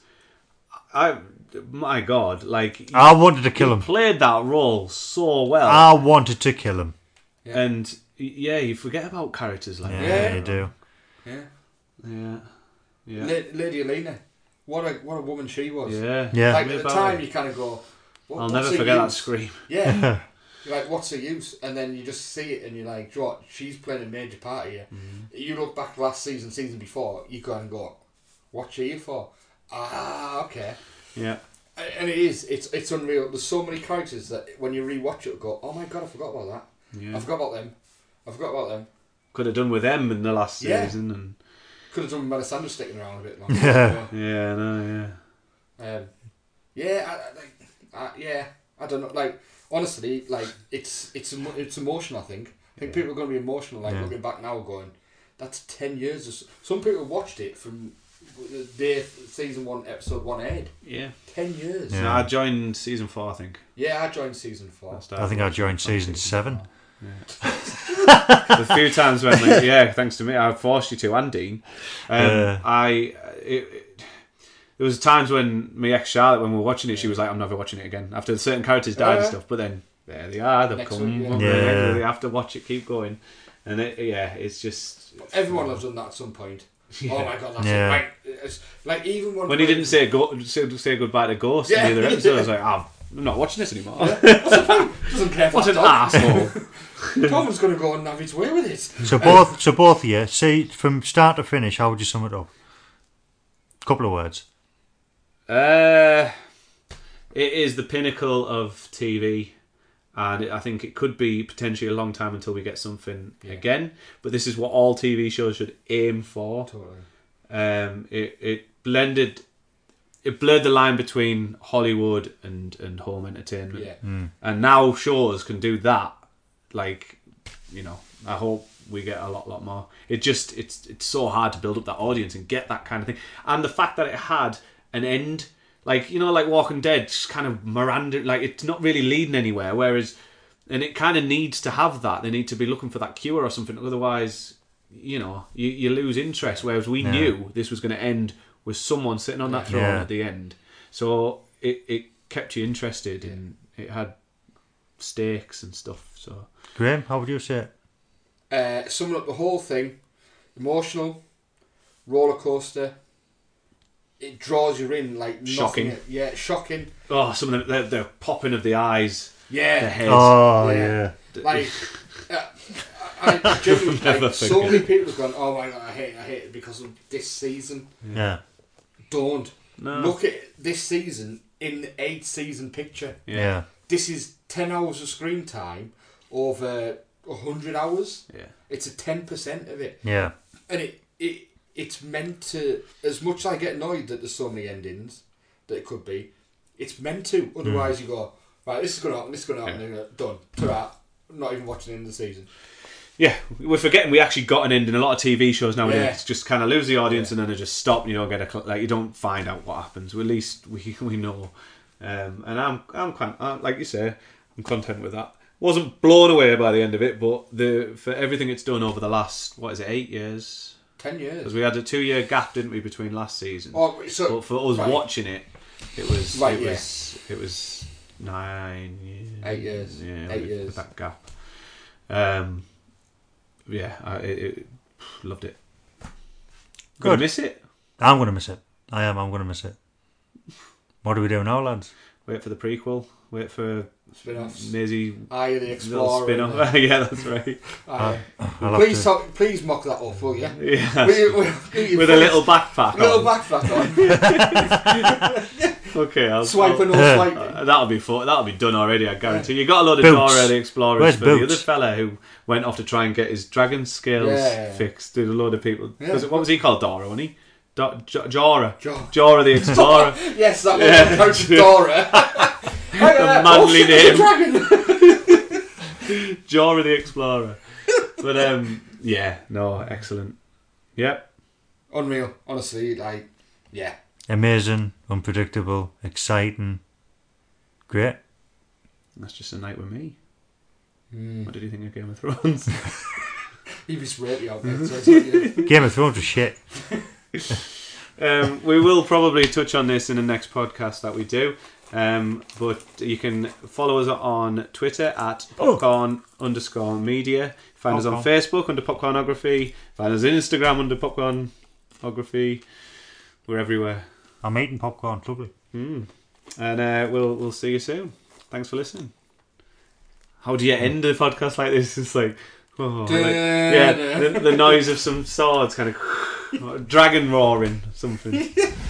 I, my God, like I wanted to kill he him. played that role so well, I wanted to kill him. Yeah. and yeah, you forget about characters like Yeah, that. Yeah. you do. Yeah. Yeah, yeah, La- Lady Alina. What a what a woman she was. yeah. Yeah. Like Tell me at the about time it. you kind of go. What, I'll what's never the forget that use? scream. Yeah. You're like, what's the use? And then you just see it and you're like, "Do you know what? She's playing a major part here. Mm-hmm. You look back last season, season before, you go and go, what's she here for? Ah, okay. Yeah, And it is, it's it's unreal. There's so many characters that when you rewatch it, go, oh my god, I forgot about that. yeah. I forgot about them. I forgot about them. Could have done with them in the last Yeah. season, and Could have done with Melisandre sticking around a bit longer. Yeah. yeah, no, yeah. Um, yeah, I, I, like, I, yeah, I don't know. Like, honestly, like it's it's emo- it's emotional. I think. I think people are going to be emotional. Like Yeah. looking back now, going, that's ten years. Or so. Some people watched it from the day season one, episode one aired. Yeah. Ten years. Yeah. So I joined season four, I think. Yeah, I joined season four. I think I joined season seven. A few times when, like, yeah, thanks to me, I forced you to, and Dean. Um, Yeah. I, it, it, there was times when my ex Charlotte, when we were watching it, she was like, "I'm never watching it again." After certain characters died and Yeah. stuff, but then there they are. They've Next come. week, one yeah. way or Yeah. another, They have to watch it, keep going, and it, yeah, it's just Everyone has done that at some point. Oh my god, that's Yeah. it. Like, it's, like even when when he didn't say go, say, say goodbye to Ghost Yeah. in the other episode, I was like, oh, I'm not watching this anymore. doesn't care for What an that dog. asshole! Thomas going to go and have his way with it. So both, so both of you, see from start to finish, how would you sum it up? Couple of words. Uh, it is the pinnacle of T V, and it, I think it could be potentially a long time until we get something Yeah. again. But this is what all T V shows should aim for. Totally. Um, it it blended, it blurred the line between Hollywood and, and home entertainment, Yeah. and now shows can do that. Like, you know, I hope we get a lot, lot more. It just it's it's so hard to build up that audience and get that kind of thing. And the fact that it had an end, like you know, like Walking Dead, just kind of Miranda, like it's not really leading anywhere. Whereas, and it kind of needs to have that. They need to be looking for that cure or something. Otherwise, you know, you, you lose interest. Whereas we Yeah. knew this was going to end with someone sitting on that throne Yeah. at the end. So it it kept you interested, and it had stakes and stuff. So Graham, how would you say it? Uh, summing up the whole thing, emotional, roller coaster. It draws you in like nothing. Shocking. Yeah, shocking. oh, some of the, the, the popping of the eyes, the Yeah, head. Oh Yeah. yeah. like uh, I, I genuinely, Never like, so forget. many people have gone, oh my god, I hate it, I hate it because of this season. Yeah. Don't No. look at this season in the eight season picture. Yeah. Yeah. This is ten hours of screen time over a hundred hours. Yeah. It's a ten percent of it, Yeah. and it it it's meant to. As much as I get annoyed that there's so many endings that it could be, it's meant to. Otherwise, you go right. This is going to happen. This is going to happen. Yeah. And you're done. Ta-ra. I'm not even watching the end of the season. Yeah, we're forgetting we actually got an ending. A lot of T V shows nowadays Yeah. just kind of lose the audience Yeah. and then they just stop. And you don't get a cl- like you don't find out what happens. Well, at least we we know. Um, and I'm I'm kind uh, like you say, I'm content with that. Wasn't blown away by the end of it, but the for everything it's done over the last what is it eight years? Ten years. Because we had a two year gap, didn't we, between last season? Oh, so But for us right. watching it, it was Right, it yeah. was it was nine years, Eight years. yeah, Eight with, years. with that gap. Um, yeah, I it, it, loved it. Gonna Good. miss it. I'm gonna miss it. I am. I'm gonna miss it. What do we do now, lads? Wait for the prequel. Wait for spin-offs. Maisie Eye of the little Explorer. spin and, uh, off. Yeah, that's right. Aye. I'll have please, to- talk, please mock that up, will you? Yeah, With, with, with, with a little backpack. little on. backpack on. Okay, I'll Swipe I'll- and no swiping. Uh, that'll be fun. That'll be done already, I guarantee. You got a load of Boots. Dora the Explorers Where's for the Boots? other fella who went off to try and get his dragon scales Yeah, yeah, yeah. fixed. Did a load of people. Yeah. Was it, what was he called? Dora, wasn't he? Do- J- Jora. Jo- Jora the Explorer. Yes, that was Yeah. yeah. Coach Dora. The manly oh, shit, name. the dragon. Jora the Explorer. But um, yeah, no, excellent. Yep. Unreal, honestly, like, yeah. Amazing, unpredictable, exciting, great. That's just a night with me. Mm. What did you think of Game of Thrones? He was rapey out there, so it's not you. Game of Thrones was shit. um, we will probably touch on this in the next podcast that we do. Um, but you can follow us on Twitter at popcorn underscore media. Find us on Popcorn. Facebook under Popcornography. Find us on Instagram under Popcornography. We're everywhere. I'm eating popcorn, lovely. Mm. And uh, we'll we'll see you soon. Thanks for listening. How do you end a podcast like this? It's like, oh, like yeah, the, the noise of some swords, kind of dragon roaring, something.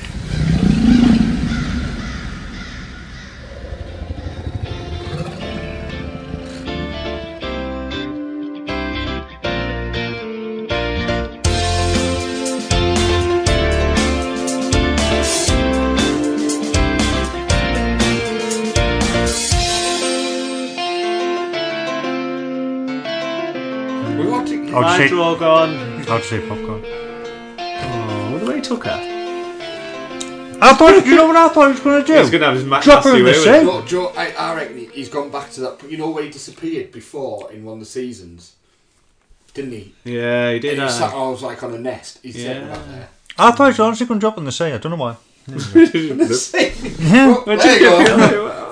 We want to. I'd Bye, say, Drogon. I'd say popcorn. Oh, what the way he took her. I thought, you know what I thought he was going to do? He's going to have his ma- Drop her nasty in the way with sea. it. Joe, Joe, I, I reckon he, he's gone back to that. You know where he disappeared before in one of the seasons, didn't he? Yeah, he did. And he sat, Uh, I was like on a nest. He's sitting Yeah. back there. I thought he was honestly going to drop in the sea. I don't know why. In the sea. Yeah. Oh, there you go.